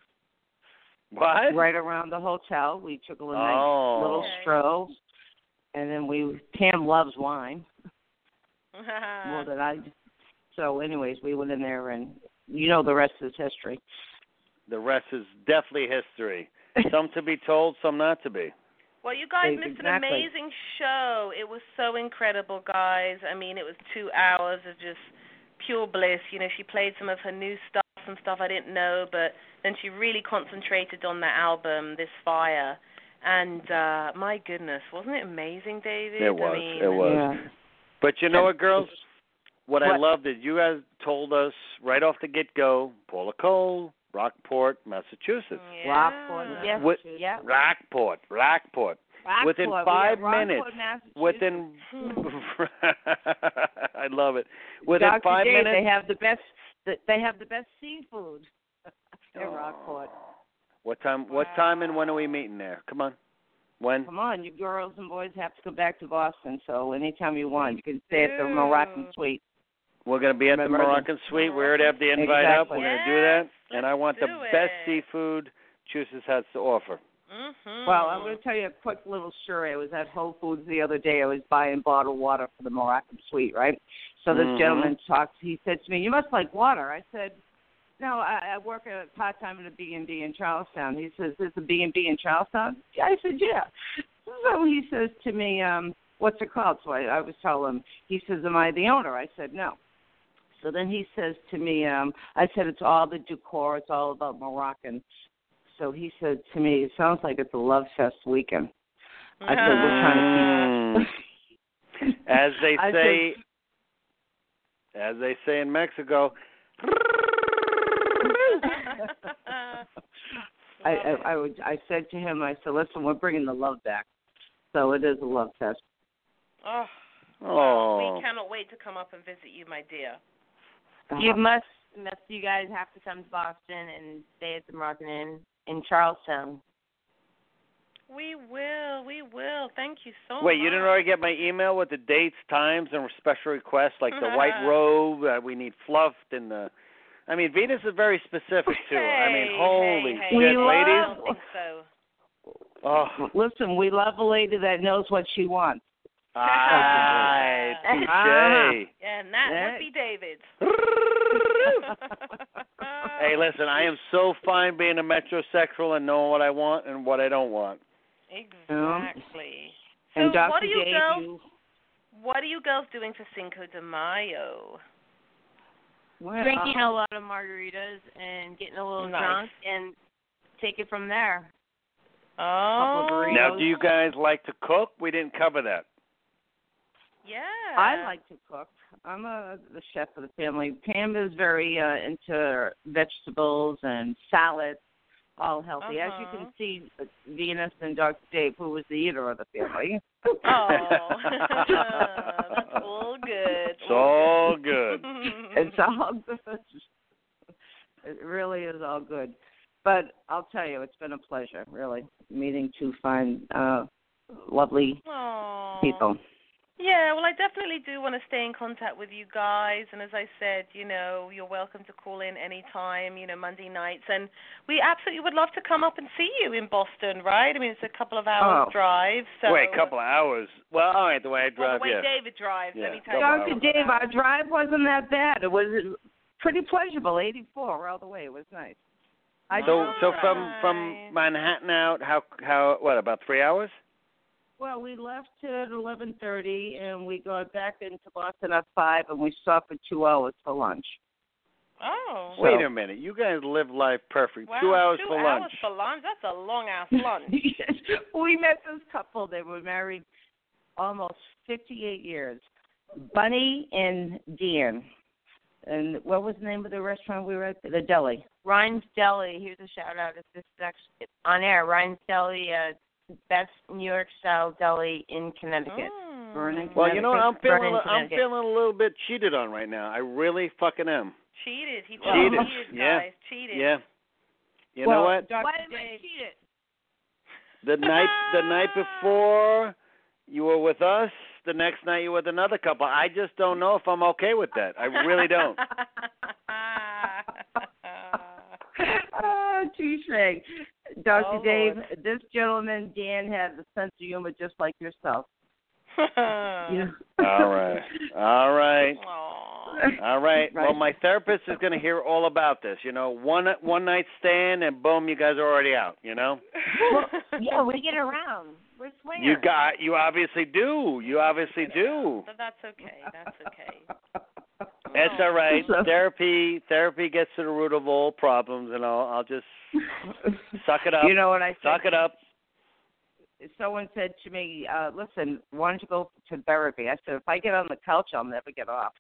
What? right around the hotel, we took a little, Oh. nice little Okay. stroll, and then we. Pam loves wine Uh-huh. more than I. So, anyways, we went in there, and you know the rest is history. The rest is definitely history. Some to be told, some not to be. Well, you guys Exactly. missed an amazing show. It was so incredible, guys. I mean, it was two hours of just pure bliss. You know, she played some of her new stuff, some stuff I didn't know, but then she really concentrated on that album, This Fire. And uh, my goodness, wasn't it amazing, David? It was. I mean, it was. Yeah. But you know what, girls? What, What? I loved is you guys told us right off the get-go, Paula Cole, Rockport, Massachusetts. Yeah. Rockport, yes, With- yeah. Rockport, Rockport. Rockport. Within We five have Rockport, minutes, Massachusetts. within, I love it. Within Doctor five Dave, minutes, they have the best. They have the best seafood in Rockport. What time? What time and when are we meeting there? Come on, when? Come on, you girls and boys have to come back to Boston. So anytime you want, you can stay at the Moroccan Suite. We're going to be at the Remember- Moroccan Suite. We already have the invite up. Exactly. We're going to do that, Yes, and I want the let's do best it. seafood Massachusetts has to offer. Mm-hmm. Well, I'm going to tell you a quick little story. I was at Whole Foods the other day. I was buying bottled water for the Moroccan Suite, right? So this Mhm. gentleman talks. He said to me, "You must like water." I said, "No, I, I work at part time at a B and B in Charlestown." He says, "There's a B and B in Charlestown?" I said, "Yeah." So he says to me, um, "What's it called?" So I, I was telling him. He says, "Am I the owner?" I said, "No." So then he says to me, um, I said, "It's all the decor. It's all about Moroccan." So he said to me, "It sounds like it's a love fest weekend." I said, "We're trying to keep." As they I say, as they say in Mexico. I, I, I, would, I said to him, I said, "Listen, we're bringing the love back." So it is a love fest. Oh, Oh. we cannot wait to come up and visit you, my dear. You must, must. You guys have to come to Boston and stay at the Moroccan Inn in Charlestown. We will, we will. Thank you so much. Wait, you didn't already get my email with the dates, times, and special requests like the white robe? Uh, we need fluffed and the. I mean, Venus is very specific too. I mean, Hey, holy hey, shit, We hey. love- I ladies! don't think so. Oh, Listen, we love a lady that knows what she wants. aye, Ah. touche. Yeah, and that Yeah. would be David's. Hey, listen, I am so fine being a metrosexual and knowing what I want and what I don't want. Exactly. So And Doctor what are you Dave, girls? you, What are you girls doing for Cinco de Mayo? well, Drinking a lot of margaritas and getting a little Nice. drunk and take it from there. Oh, burritos. Now, do you guys like to cook? We didn't cover that. yeah. I like to cook. I'm a the chef of the family. Pam is very uh, into vegetables and salads, all healthy. As you Uh-huh. can see, uh, Venus and Doctor Dave, who was the eater of the family. Oh, that's all good. It's all good. It's all good. It really is all good. But I'll tell you, it's been a pleasure, really, meeting two fine, uh, lovely Aw. people. Yeah, well, I definitely do want to stay in contact with you guys. And as I said, you know, you're welcome to call in anytime, you know, Monday nights. And we absolutely would love to come up and see you in Boston, right? I mean, it's a couple of hours Oh. drive. So. Wait, a couple of hours. Well, all right, the way I Well, drive, the way yeah. David drives, Yeah, let me tell you. couple Doctor hours. Dave, our drive wasn't that bad. It was pretty pleasurable, eighty-four all the way. It was nice. I So, just- so from Nice. from Manhattan out, how how what about three hours? Well, we left at eleven thirty, and we got back into Boston at five, and we stopped for two hours for lunch. Oh. So- Wait a minute, you guys live life perfect. Wow, two hours two for hours lunch. for lunch? That's a long-ass lunch. We met this couple. They were married almost fifty-eight years. Bunny and Dan. And what was the name of the restaurant we were at? The deli. Ryan's Deli. Here's a shout out. If this is actually on air, Ryan's Deli, uh, best New York style deli in Connecticut. Mm. Burning. Well, you know, I'm Connecticut. feeling Vernon, I'm Connecticut. feeling a little bit cheated on right now. I really fucking am. Cheated. He Cheated. cheated, Yeah. guys. Cheated. Yeah. You well, know what? Doctor Why am I Dave, cheated? The night the night before you were with us, the next night you were with another couple. I just don't know if I'm okay with that. I really don't. oh, touche. Doctor Oh, Dave, Lord. this gentleman, Dan, had a sense of humor just like yourself. You know? All right. All right. Aw. All right. Well, Right. my therapist is going to hear all about this. You know, one one night stand and boom, you guys are already out. You know. Yeah, we get around. We're swingers. You got. You obviously do. You obviously do. But that's okay. That's okay. That's all right. So- Therapy. Therapy gets to the root of all problems, and I'll, I'll just suck it up. You know what I said? Suck it up. Someone said to me, uh, listen, why don't you go to therapy? I said, if I get on the couch, I'll never get off.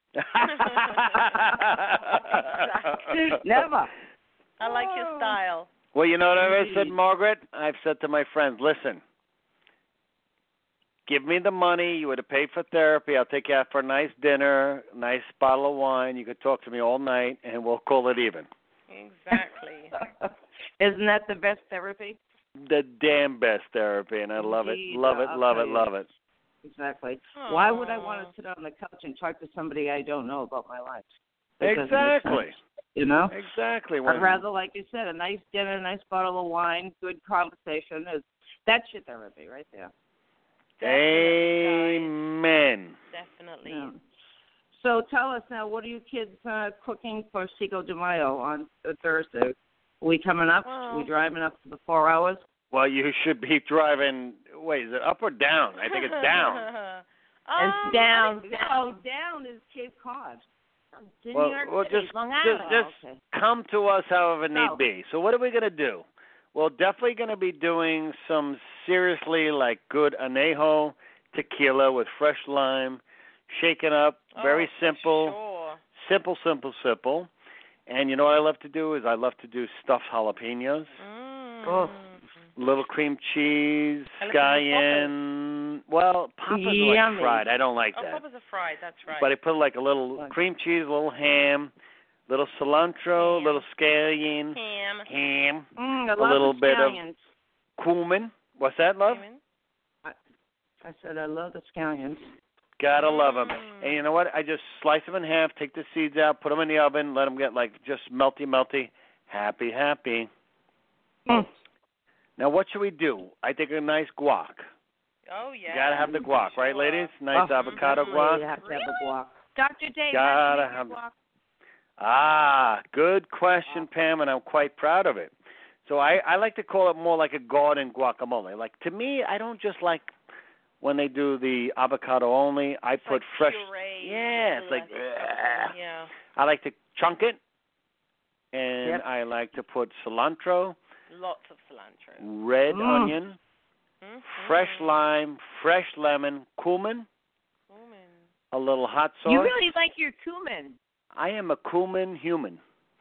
Never. I like your style. Well, you know what I've said, Margaret? I've said to my friends, listen, give me the money. You would have paid for therapy. I'll take you out for a nice dinner, a nice bottle of wine. You could talk to me all night, and we'll call it even. Exactly. Isn't that the best therapy? The damn best therapy, and I love it, Indeed, love it, I'll love tell it, you. love it. Exactly. Aww. Why would I want to sit on the couch and talk to somebody I don't know about my life? That doesn't make Exactly. sense, You know? Exactly. I'd rather, like you said, a nice dinner, a nice bottle of wine, good conversation. Is That's your therapy right there. Amen. Definitely. Yeah. So tell us now, what are you kids uh, cooking for Cinco de Mayo on uh, Thursday? Are we coming up? Well, Are we driving up for the four hours? Well, you should be driving. Wait, is it up or down? I think it's down. um, It's down. I think Oh, down is Cape Cod. It's in Well, New York well, City, just, Long just, Island. just Oh, okay. come to us however need So- be. So what are we going to do? We're definitely going to be doing some seriously like good anejo tequila with fresh lime, shaken up, Oh, very for simple, Sure. simple, simple, simple. And you know what I love to do is I love to do stuffed jalapenos, Mm. Oh. little cream cheese, I love to do scallion. Well, Papa's Yummy. like fried. I don't like Oh, that. Papa's are fried. That's right. But I put like a little Right. cream cheese, a little ham, little cilantro, Ham. little scallion, Ham. ham, Mm, I a love little the bit of- scallions. cumin. What's that, love? Cumin. I said I love the scallions. Gotta love them. Mm. And you know what? I just slice them in half, take the seeds out, put them in the oven, let them get like just melty, melty. Happy, happy. Mm. Now, what should we do? I think a nice guac. Oh, yeah. Gotta have the guac, right, Sure. ladies? Nice Oh, avocado definitely guac. You have to have Really? the guac. Doctor Dave, Gotta how'd you have- make your guac? Ah, good question, Pam, and I'm quite proud of it. So I, I like to call it more like a garden guacamole. Like to me, I don't just like when they do the avocado only. I It's put like fresh. puree, Yeah, it's like. like- ugh. Yeah. I like to chunk it, and Yep. I like to put cilantro, Lots of cilantro. red Mm. onion, Mm-hmm. fresh lime, fresh lemon, cumin, Cumin. a little hot sauce. You really like your cumin. I am a cumin human.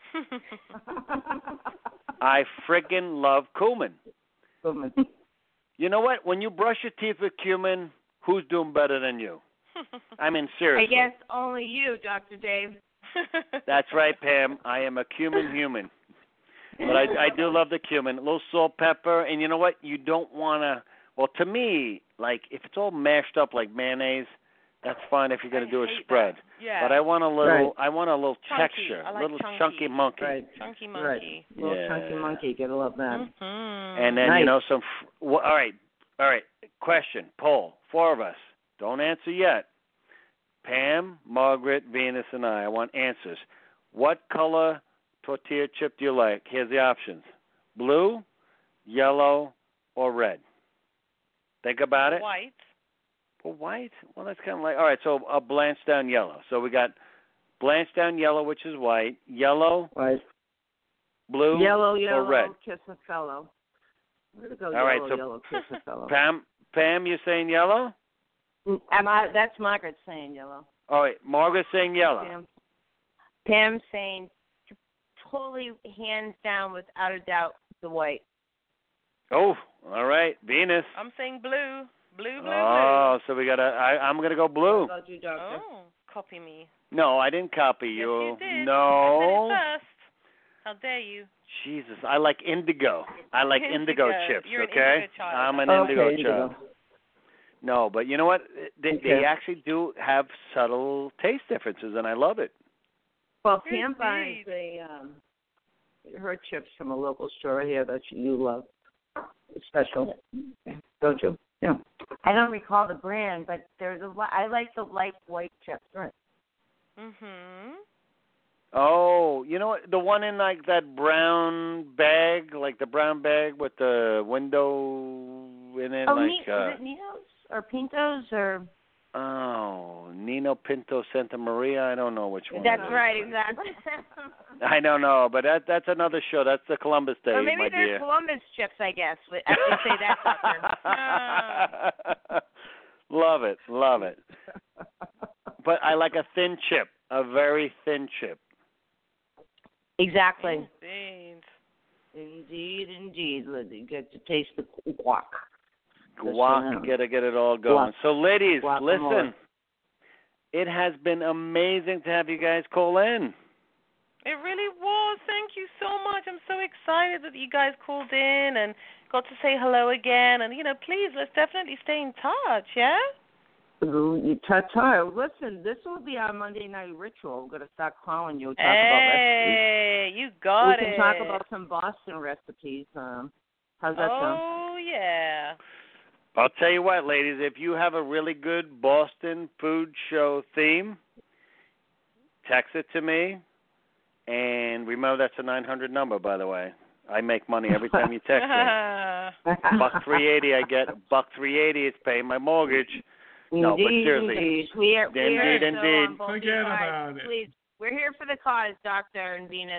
I friggin' love cumin. Cumin. You know what? When you brush your teeth with cumin, who's doing better than you? I mean, I seriously. guess only you, Doctor Dave. That's right, Pam. I am a cumin human. But I, I do love the cumin. A little salt, pepper, and you know what? You don't want to, well, to me, like, if it's all mashed up like mayonnaise, that's fine if you're going I to do a hate spread. that. Yeah. But I want a little, Right. I want a little Chunky. texture, I a like little chunky. chunky monkey. Right. Chunky Right. monkey. Little Yeah. chunky monkey. Gotta love that. Mm-hmm. And then, Nice. you know, some, f- well, all right, all right, question, poll, four of us. Don't answer yet. Pam, Margaret, Venus, and I. I want answers. What color tortilla chip do you like? Here's the options. Blue, yellow, or red? Think about it. White. Well, white? Well, that's kind of like, all right, so a blanched down yellow. So we got blanched down yellow, which is white, yellow, Right. blue, Yellow, yellow, or red? kiss a fellow. Where to go? All Yellow, right, so- yellow, kiss a fellow. Pam, Pam, you saying yellow? Am I? That's Margaret saying yellow. All right, Margaret's saying yellow. Pam. Pam saying totally hands down, without a doubt, the white. Oh, all right, Venus. I'm saying blue. Blue, blue, Oh, so we got to, I'm going to go blue. What about you, blue. Doctor? Oh, copy me. No, I didn't copy Yes, you. you did. No. I said it first. How dare you? Jesus, I like indigo. I like indigo, Indigo. chips, You're an okay? indigo child. I'm an Okay, indigo indigo. child. No, but you know what? They, Okay. they actually do have subtle taste differences, and I love it. Well, Pam buys Indeed. a um, her chips from a local store here that you love. It's special, don't you? Yeah. I don't recall the brand, but there's a li- I like the light white chips. Right. Mm-hmm. Oh, you know what? The one in like that brown bag, like the brown bag with the window in and then oh, like Ni- uh, is it Nino's or Pintos or? oh, Nino Pinto Santa Maria. I don't know which one. That's it is. right, exactly. I don't know, but that that's another show. That's the Columbus Day, or maybe my they're dear. Columbus chips, I guess. I can say that. Doctor. Love it, love it. But I like a thin chip, a very thin chip. Exactly. Indeed. Indeed, indeed. You get to taste the guac. Guac, you gotta get it all going. Guac. So, ladies, Guacamole. listen. It has been amazing to have you guys call in. It really was. Thank you so much. I'm so excited that you guys called in and got to say hello again. And, you know, please, let's definitely stay in touch, yeah? You ta-ta. Listen, this will be our Monday night ritual. We're going to start calling you. Talk about Hey, recipes. you got we it. We can talk about some Boston recipes. Um, how's that oh, sound? Oh, yeah. I'll tell you what, ladies, if you have a really good Boston food show theme, text it to me. And remember, that's a nine hundred number, by the way. I make money every time you text me. Buck three eighty, I get buck three eighty. It's paying my mortgage. No, indeed, but seriously, indeed. We are, we indeed, are so indeed. on both Forget sides. about it. Please, we're here for the cause, Doctor and Venus.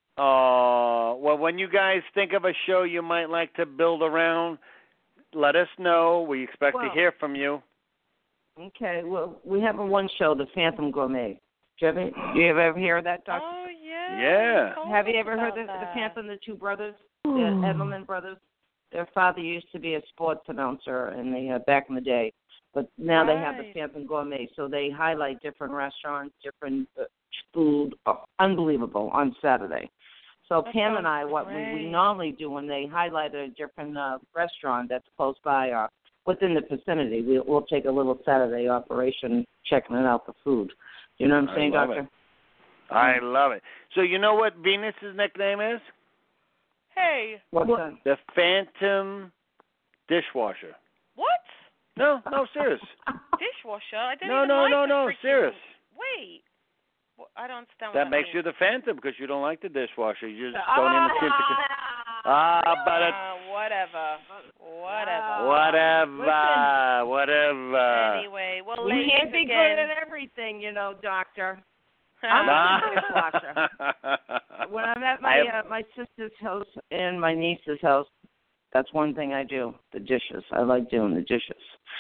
Uh, well, when you guys think of a show you might like to build around, let us know. We expect Well, to hear from you. Okay, well, we have a one show, The Phantom Gourmet. Do you ever, do you ever hear of that, Doctor? Oh, yeah. Yeah. told Have you us ever heard about of the, the that. Phantom, the two brothers, the Edelman brothers? Their father used to be a sports announcer in the uh, back in the day, but now they have the Right. Phantom Gourmet, so they highlight different restaurants, different uh, food, uh, unbelievable on Saturday. So That Pam sounds and I, what we, we great. normally do when they highlight a different uh, restaurant that's close by or within the vicinity, we, we'll take a little Saturday operation checking it out for food. You know what I'm I saying, love Doctor? it. I love it. So you know what Venus's nickname is? Hey, What's What- that? The Phantom Dishwasher. what? No, no, serious. Dishwasher? I don't No, even no, like no, the no, freaking... serious. Wait. What? I don't understand what That that makes means. you the Phantom because you don't like the dishwasher. You just Ah, don't even seem to. Ah, but it. Uh, whatever. Whatever. Whatever, whatever. Anyway, well, We ladies, can't be again... good at everything, you know, Doctor. I'm a dishwasher. When I'm at my I have- uh, my sister's house and my niece's house, that's one thing I do, the dishes. I like doing the dishes.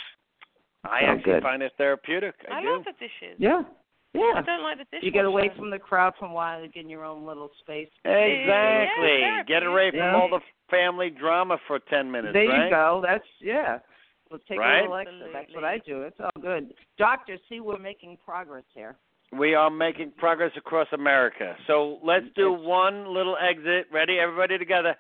I So actually good. find it therapeutic. I, I do. love the dishes. Yeah. Yeah. I don't like the dishwasher. You get away from the crowd for a while and get in your own little space. Exactly. Yeah, Get away from yeah. all the family drama for ten minutes, There right? you go. That's, yeah. Let's take Right? a little extra. That's what I do. It's all good. Doctor, see, we're making progress here. We are making progress across America. So let's do one little exit. Ready? Everybody together.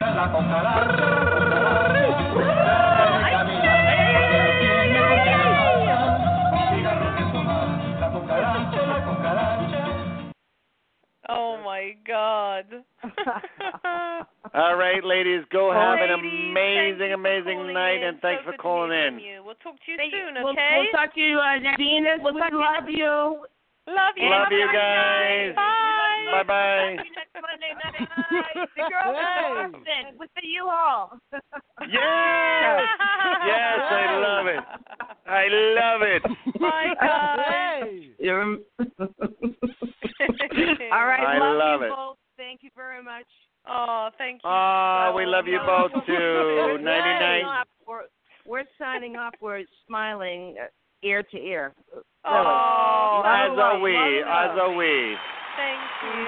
Oh, my God. All right, ladies, go have an Ladies, amazing, thank you for amazing calling night, in. and thanks So for good to calling hear in. from you. We'll talk to you Thank soon, We'll, okay? we'll talk to you uh, next. Venus, We'll we talk to you love you. Love you. Love Have a you great guys. night. Bye. Bye-bye. See you next Monday night. The girls in Boston with the U-Haul. Yes! Yes, I love it. I love it. Bye, guys. You're... All right, I love, love you it. both. Thank you very much. Oh, thank you. Oh, so we love you much. both, too. We're Nighty signing night. off. We're, we're signing off. We're smiling uh, ear to ear. Oh, As Love are it. we. Love it. As are we. thank you.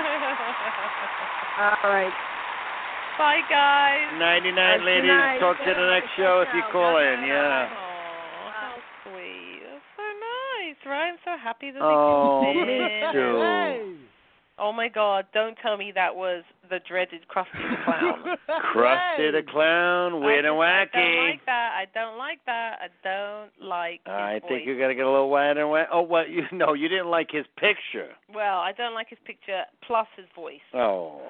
All right. Bye, guys. Nighty night, Good ladies. night. Talk to you the next show if you call in. Yeah. Oh, how sweet. That's so nice, right? I'm so happy that they Oh, called me in. too. Oh, my God. Don't tell me that was the dreaded Krusty the Clown. Krusty the Clown, weird and I just- I don't wacky. like that. I don't like that. I don't like his I voice. think you got to get a little weird and wacky. Oh, what? You no, you didn't like his picture. Well, I don't like his picture plus his voice. Oh.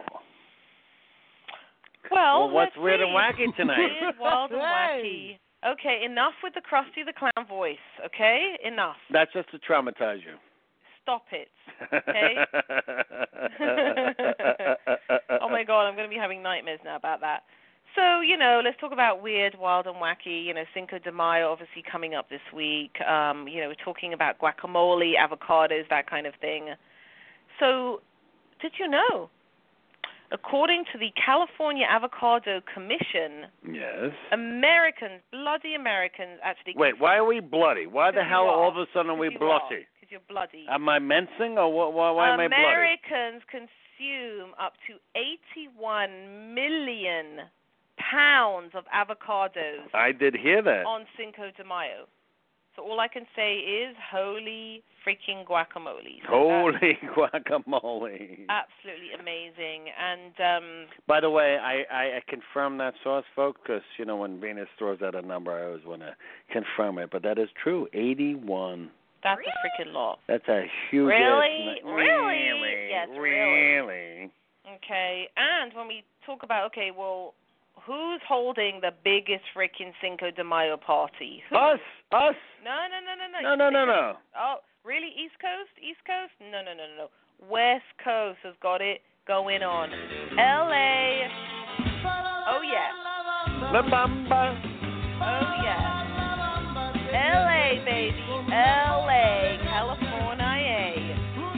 Well, Well, what's let's weird see. and wacky tonight? Weird, wild, and wacky. Okay, enough with the Krusty the Clown voice, okay? Enough. That's just to traumatize you. Stop it, okay? Oh, my God, I'm going to be having nightmares now about that. So, you know, let's talk about weird, wild, and wacky. You know, Cinco de Mayo obviously coming up this week. Um, you know, we're talking about guacamole, avocados, that kind of thing. So, did you know? According to the California Avocado Commission, yes, Americans, bloody Americans, actually. Wait, why are we bloody? Why the hell all of a sudden are we bloody? Because you're bloody. Am I mincing or what, why, why am I bloody? Americans consume up to eighty-one million pounds of avocados. I did hear that. On Cinco de Mayo. So all I can say is holy freaking guacamole. So holy guacamole. Absolutely amazing. And um by the way, I, I, I confirm that source, folks, because, you know, when Venus throws out a number, I always want to confirm it. But that is true, eighty-one. That's really? a freaking lot. That's a huge... Really? N- really? Really? Yes, really? Really. Okay. And when we talk about, okay, well, who's holding the biggest freaking Cinco de Mayo party? Who? Us. Us. No, no, no, no, no. No, no, no, no. Oh, really? East Coast? East Coast? No, no, no, no, no. West Coast has got it going on. L A. Oh, yeah. La Bamba. Oh, yeah. L A, baby. L A. California.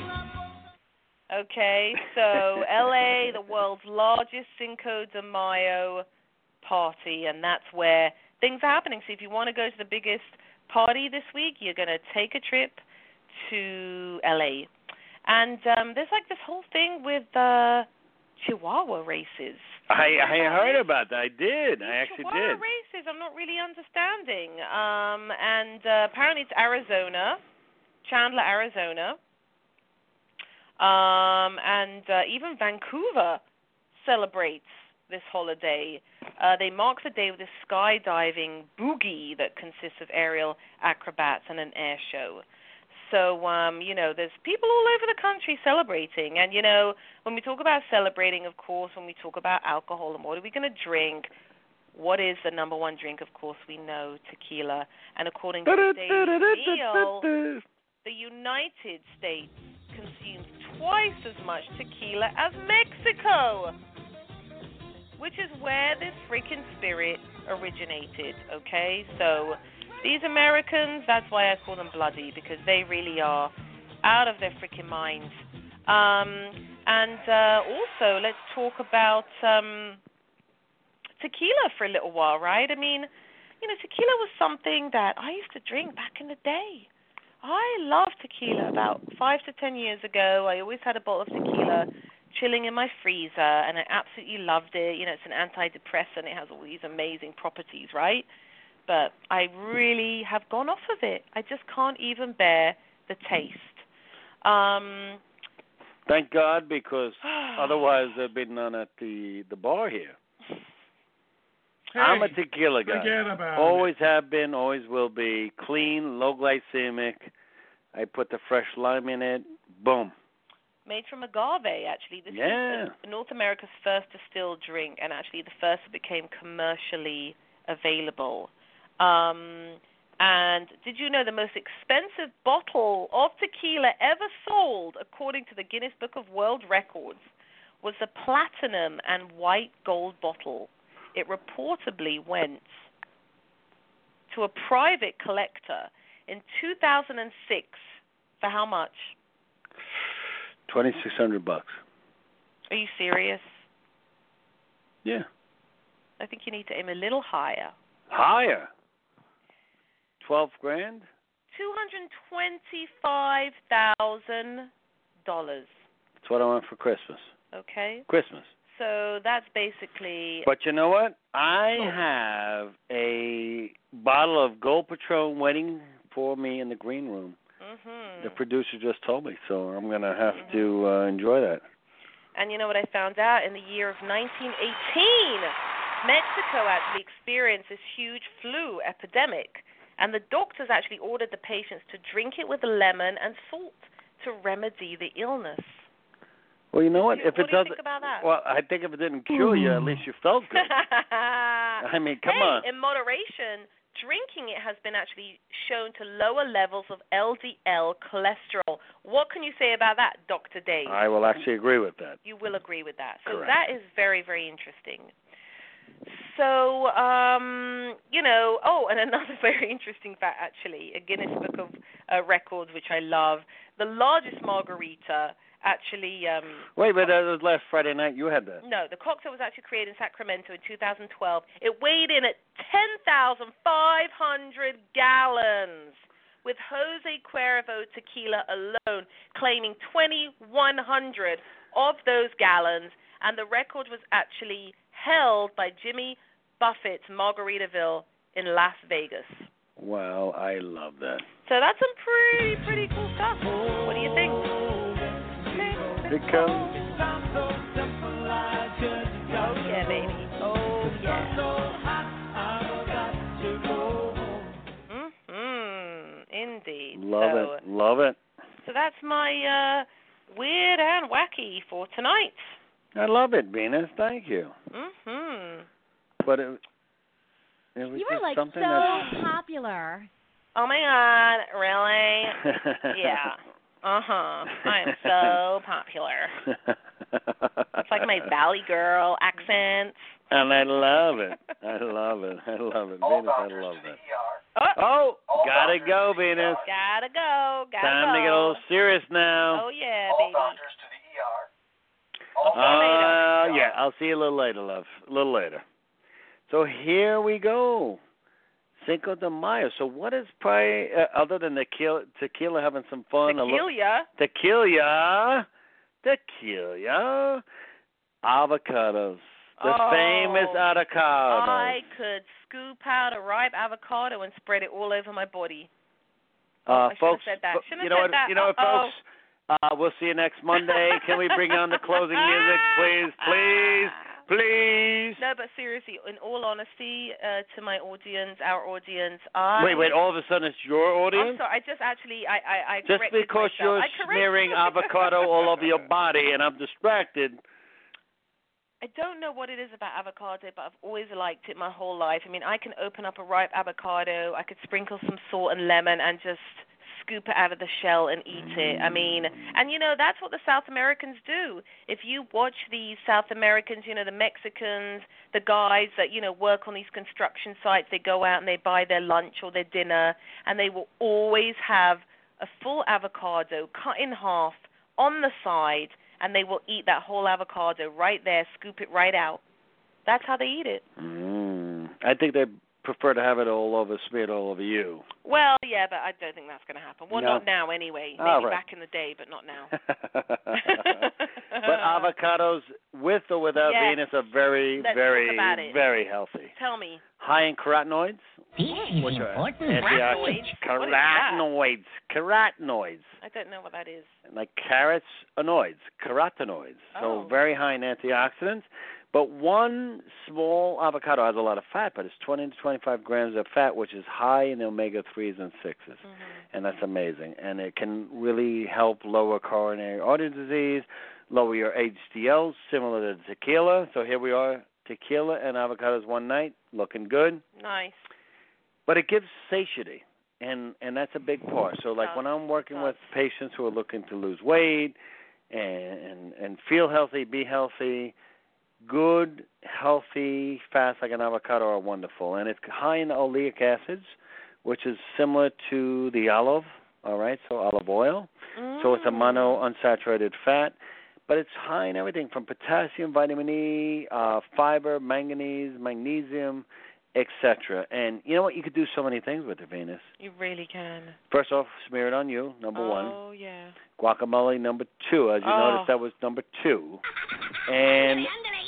Okay, so L A, the world's largest Cinco de Mayo party, and that's where things are happening. So if you want to go to the biggest party this week, you're going to take a trip to L A. And um, there's like this whole thing with uh, Chihuahua races. I I heard about that. I did. These I actually Chihuahua did. races, I'm not really understanding. Um, and uh, apparently it's Arizona, Chandler, Arizona. Um, and uh, even Vancouver celebrates this holiday. Uh, they mark the day with a skydiving boogie that consists of aerial acrobats and an air show. So, um, you know, there's people all over the country celebrating. And, you know, when we talk about celebrating, of course, when we talk about alcohol and what are we going to drink, what is the number one drink? Of course, we know tequila. And according to the Daily Meal, the United States consumes twice as much tequila as Mexico, which is where this freaking spirit originated, okay? So these Americans, that's why I call them bloody, because they really are out of their freaking minds. Um, and uh, also, let's talk about um, tequila for a little while, right? I mean, you know, tequila was something that I used to drink back in the day. I loved tequila. About five to ten years ago, I always had a bottle of tequila chilling in my freezer, and I absolutely loved it. You know, it's an antidepressant. It has all these amazing properties, right? But I really have gone off of it. I just can't even bear the taste. Um, Thank God, because otherwise there'd be none at the, the bar here. Hey, I'm a tequila guy. Forget about always it. have been, always will be. Clean, low glycemic. I put the fresh lime in it. Boom. Made from agave, actually. This yeah. is North America's first distilled drink, and actually the first that became commercially available. Um, and did you know the most expensive bottle of tequila ever sold, according to the Guinness Book of World Records, was a platinum and white gold bottle? It reportedly went to a private collector in two thousand six for how much? Twenty-six hundred bucks. Are you serious? Yeah. I think you need to aim a little higher. Higher. Twelve grand. Two hundred twenty-five thousand dollars. That's what I want for Christmas. Okay. Christmas. So that's basically. But you know what? I have a bottle of Gold Patron waiting for me in the green room. Mm-hmm. The producer just told me, so I'm going to have mm-hmm. to uh, enjoy that. And you know what I found out? In the year of nineteen eighteen, Mexico actually experienced this huge flu epidemic. And the doctors actually ordered the patients to drink it with lemon and salt to remedy the illness. Well, you know what? What if do it you doesn't, think about that? well, I think if it didn't cure you, at least you felt good. I mean, come hey, on. In moderation, drinking it has been actually shown to lower levels of L D L cholesterol. What can you say about that, Doctor Dave? I will actually agree with that. You will agree with that. So Correct. that is very, very interesting. So, um, you know, oh, and another very interesting fact, actually, a Guinness Book of uh, Records, which I love. The largest margarita actually. Um, Wait, but that was last Friday night. You had that. No, the cocktail was actually created in Sacramento in two thousand twelve. It weighed in at ten thousand five hundred gallons, with Jose Cuervo tequila alone claiming twenty-one hundred of those gallons, and the record was actually held by Jimmy Buffett's Margaritaville in Las Vegas. Wow, I love that. So that's some pretty, pretty cool stuff. What do you think? Because oh yeah, baby. Oh yeah. Mhm. Indeed. Love so, it. Love it. So that's my uh, weird and wacky for tonight. I love it, Venus. Thank you. Mhm. But it, it was You just were like something so that... popular. Oh my God! Really? Yeah. Uh huh. I am so popular. It's like my Valley Girl accent. And I love it. I love it. I love it. Venus, I love that. Oh, oh gotta go, Venus. Gotta go. Gotta Time go. to get a little serious now. Oh yeah, baby. Uh, uh, yeah, I'll see you a little later, love. A little later. So here we go. Cinco de Mayo. So what is probably, uh, other than tequila, tequila having some fun? Tequila? Tequila. Tequila. Avocados. The oh, famous avocado. I could scoop out a ripe avocado and spread it all over my body. Oh, Uh, I should folks, have said that. Shouldn't you have know said what, that. you know what, Uh-oh. folks? Uh, we'll see you next Monday. Can we bring on the closing music, please, please, please? No, but seriously, in all honesty, uh, to my audience, our audience, I... Wait, wait, all of a sudden it's your audience? I'm sorry, I just actually, I, I, I Just corrected because myself. you're I corrected smearing myself. avocado all over your body and I'm distracted. I don't know what it is about avocado, but I've always liked it my whole life. I mean, I can open up a ripe avocado, I could sprinkle some salt and lemon and just scoop it out of the shell and eat it. I mean, and you know, that's what the South Americans do. If you watch the South Americans, you know, the Mexicans, the guys that, you know, work on these construction sites, they go out and they buy their lunch or their dinner, and they will always have a full avocado cut in half on the side, and they will eat that whole avocado right there, scoop it right out. That's how they eat it. Mm. I think they prefer to have it all over, smeared all over you. Well, yeah, but I don't think that's going to happen. Well, no. not now anyway. Maybe all right. back in the day, but not now. But avocados, with or without yes. Venus, are very, Let's very, talk about it. very healthy. Tell me. High in carotenoids. Which are important. antioxidants. What is that? Carotenoids. Carotenoids. I don't know what that is. Like carrots, anoids, carotenoids. Oh. So very high in antioxidants. But one small avocado has a lot of fat, but it's twenty to twenty-five grams of fat, which is high in omega threes and sixes. Mm-hmm. And that's amazing. And it can really help lower coronary artery disease, lower your H D L, similar to tequila. So here we are, tequila and avocados one night, looking good. Nice. But it gives satiety, and, and that's a big part. So like Does. when I'm working Does. with patients who are looking to lose weight and, and, and feel healthy, be healthy, good, healthy fats like an avocado are wonderful. And it's high in oleic acids, which is similar to the olive, all right, so olive oil. Mm. So it's a monounsaturated fat. But it's high in everything from potassium, vitamin E, uh, fiber, manganese, magnesium, et cetera. And you know what? You could do so many things with it, Venus. You really can. First off, smear it on you, number oh, one. Oh, yeah. Guacamole, number two. As you Oh. noticed, that was number two. And...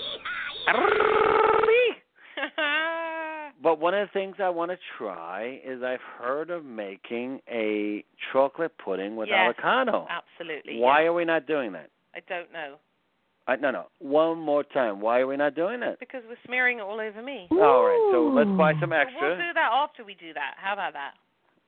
But one of the things I want to try is I've heard of making a chocolate pudding with yes, avocado. Absolutely. Why yes. are we not doing that? I don't know. I, no, no. One more time. Why are we not doing it? Because we're smearing it all over me. All right. So let's buy some But extra. we'll do that after we do that. How about that?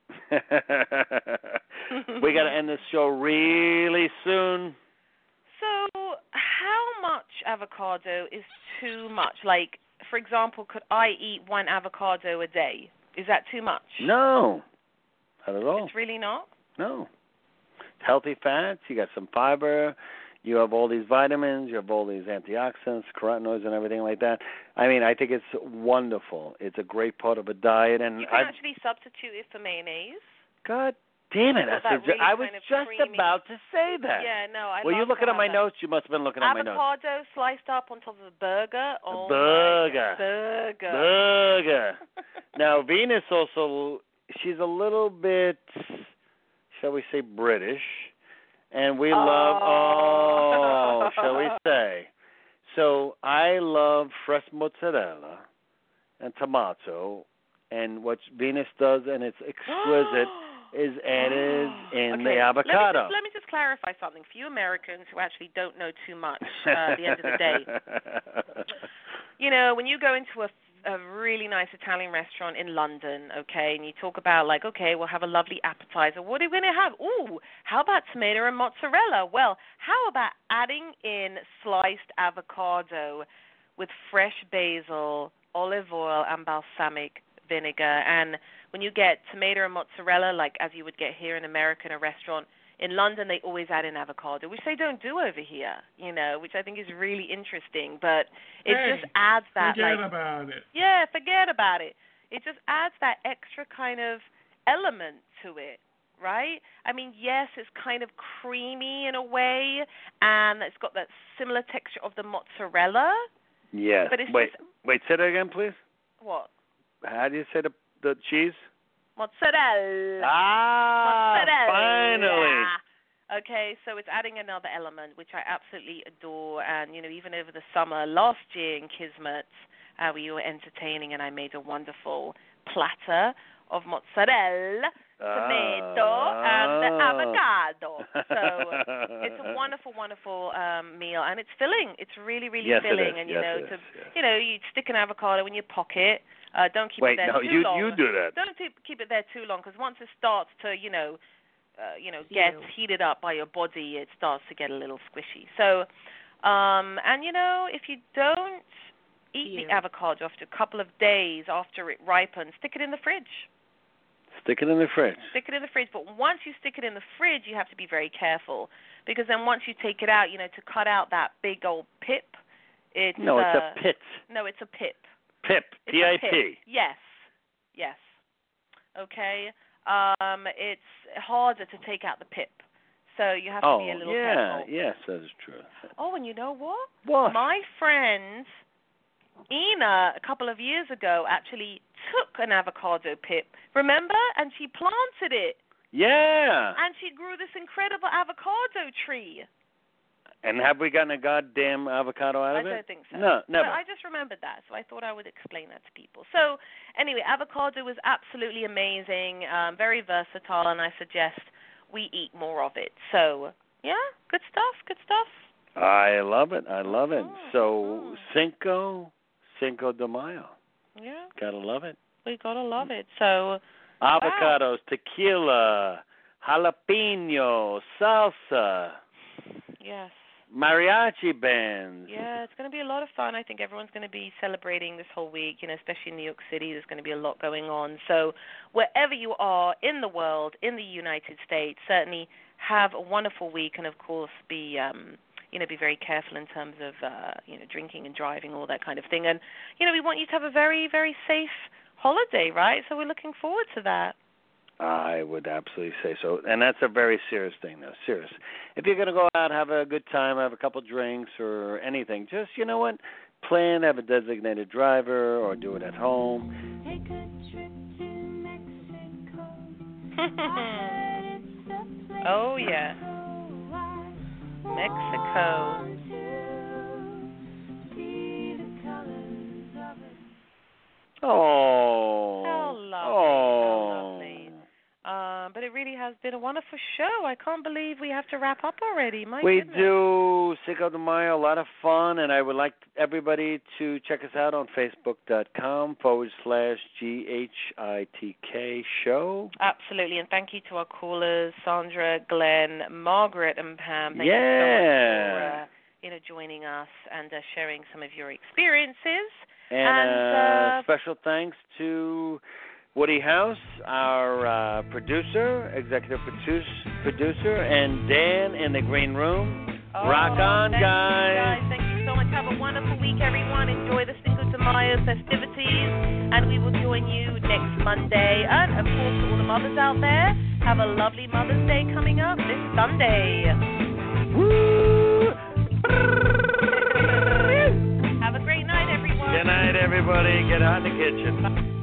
We got to end this show really soon. So how much avocado is too much? Like, for example, could I eat one avocado a day? Is that too much? No. Not at all. It's really not? No. Healthy fats. You got some fiber. You have all these vitamins, you have all these antioxidants, carotenoids, and everything like that. I mean, I think it's wonderful. It's a great part of a diet, and you can I've, actually substitute it for mayonnaise. God damn it! Got I, that really I was kind of just creamy- about to say that. Yeah, no, I Were you love looking to at my have that. notes? You must have been looking at my notes. Avocado sliced up on top of a burger. Oh, a burger. My burger. Burger. Now, Venus also, she's a little bit, shall we say, British. And we oh. love, oh, shall we say. So I love fresh mozzarella and tomato. And what Venus does, and it's exquisite, is added in okay. the avocado. Let me, just, let me just clarify something. For you Americans who actually don't know too much uh, at the end of the day, you know, when you go into a a really nice Italian restaurant in London, okay, and you talk about like, okay, we'll have a lovely appetizer. What are we going to have? Ooh, how about tomato and mozzarella? Well, how about adding in sliced avocado with fresh basil, olive oil, and balsamic vinegar? And when you get tomato and mozzarella, like as you would get here in America in a restaurant, in London, they always add in avocado, which they don't do over here, you know, which I think is really interesting. But it hey, just adds that, forget like, about it. Yeah, forget about it. It just adds that extra kind of element to it, right? I mean, yes, it's kind of creamy in a way, and it's got that similar texture of the mozzarella. Yes. But it's wait, just, wait, say that again, please. What? How do you say the the cheese? Mozzarella. Ah, Mozzarella. finally. Okay, so it's adding another element, which I absolutely adore. And, you know, even over the summer, last year in Kismet, uh, we were entertaining, and I made a wonderful platter of mozzarella, tomato, oh. and avocado. So it's a wonderful, wonderful um, meal, and it's filling. It's really, really yes, filling. It is. And, you yes, know, it to, is. Yes. you know, you stick an avocado in your pocket. Uh, don't keep Wait, it there no, too you, long. you do that. Don't keep, keep it there too long, because once it starts to, you know, uh, you know, get Ew. heated up by your body, it starts to get a little squishy. So, um, and you know, if you don't eat Ew. the avocado after a couple of days after it ripens, stick it in the fridge. Stick it in the fridge. Stick it in the fridge. But once you stick it in the fridge, you have to be very careful, because then once you take it out, you know, to cut out that big old pip, it's no, it's uh, a pit. No, it's a pip. Pip. It's P I a pip. P. Yes. Yes. Okay. Um, it's harder to take out the pip, so you have to oh, be a little yeah. careful. Yes, that is true. Oh, and you know what? What? My friend Ina, a couple of years ago, actually took an avocado pip, remember? And she planted it. Yeah. And she grew this incredible avocado tree. And have we gotten a goddamn avocado out of I it? don't think so. No, never. But I just remembered that, so I thought I would explain that to people. So, anyway, avocado was absolutely amazing, um, very versatile, and I suggest we eat more of it. So, yeah, good stuff, good stuff. I love it. I love it. Oh, so, oh. Cinco, Cinco de Mayo. Yeah. Gotta love it. We gotta love it. So, Avocados, wow. Tequila, jalapeno, salsa. Yes. Mariachi bands. Yeah, it's going to be a lot of fun. I think everyone's going to be celebrating this whole week, you know, especially in New York City. There's going to be a lot going on. So wherever you are in the world, in the United States, certainly have a wonderful week, and, of course, be, um, you know, be very careful in terms of, uh, you know, drinking and driving, all that kind of thing. And, you know, we want you to have a very, very safe holiday, right? So we're looking forward to that. I would absolutely say so. And that's a very serious thing, though. Serious. If you're going to go out, have a good time, have a couple drinks or anything, just, you know what, plan, have a designated driver or do it at home. Take a trip to Mexico. Oh, yeah. Mexico. Oh. How lovely. Oh. How lovely. Um, but it really has been a wonderful show. I can't believe we have to wrap up already. My we goodness. do. Cinco de Mayo, a lot of fun, and I would like everybody to check us out on Facebook.com forward slash G H I T K show. Absolutely, and thank you to our callers, Sandra, Glenn, Margaret, and Pam. Thank yeah. you so much for uh, you know, joining us and uh, sharing some of your experiences. And, and uh, uh, special thanks to Woody House, our uh, producer, executive produce, producer, and Dan in the green room. Oh, Rock on, thank guys. You guys. Thank you so much. Have a wonderful week, everyone. Enjoy the Cinco de Mayo festivities, and we will join you next Monday. And, of course, to all the mothers out there, have a lovely Mother's Day coming up this Sunday. Woo! Have a great night, everyone. Good night, everybody. Get out in the kitchen.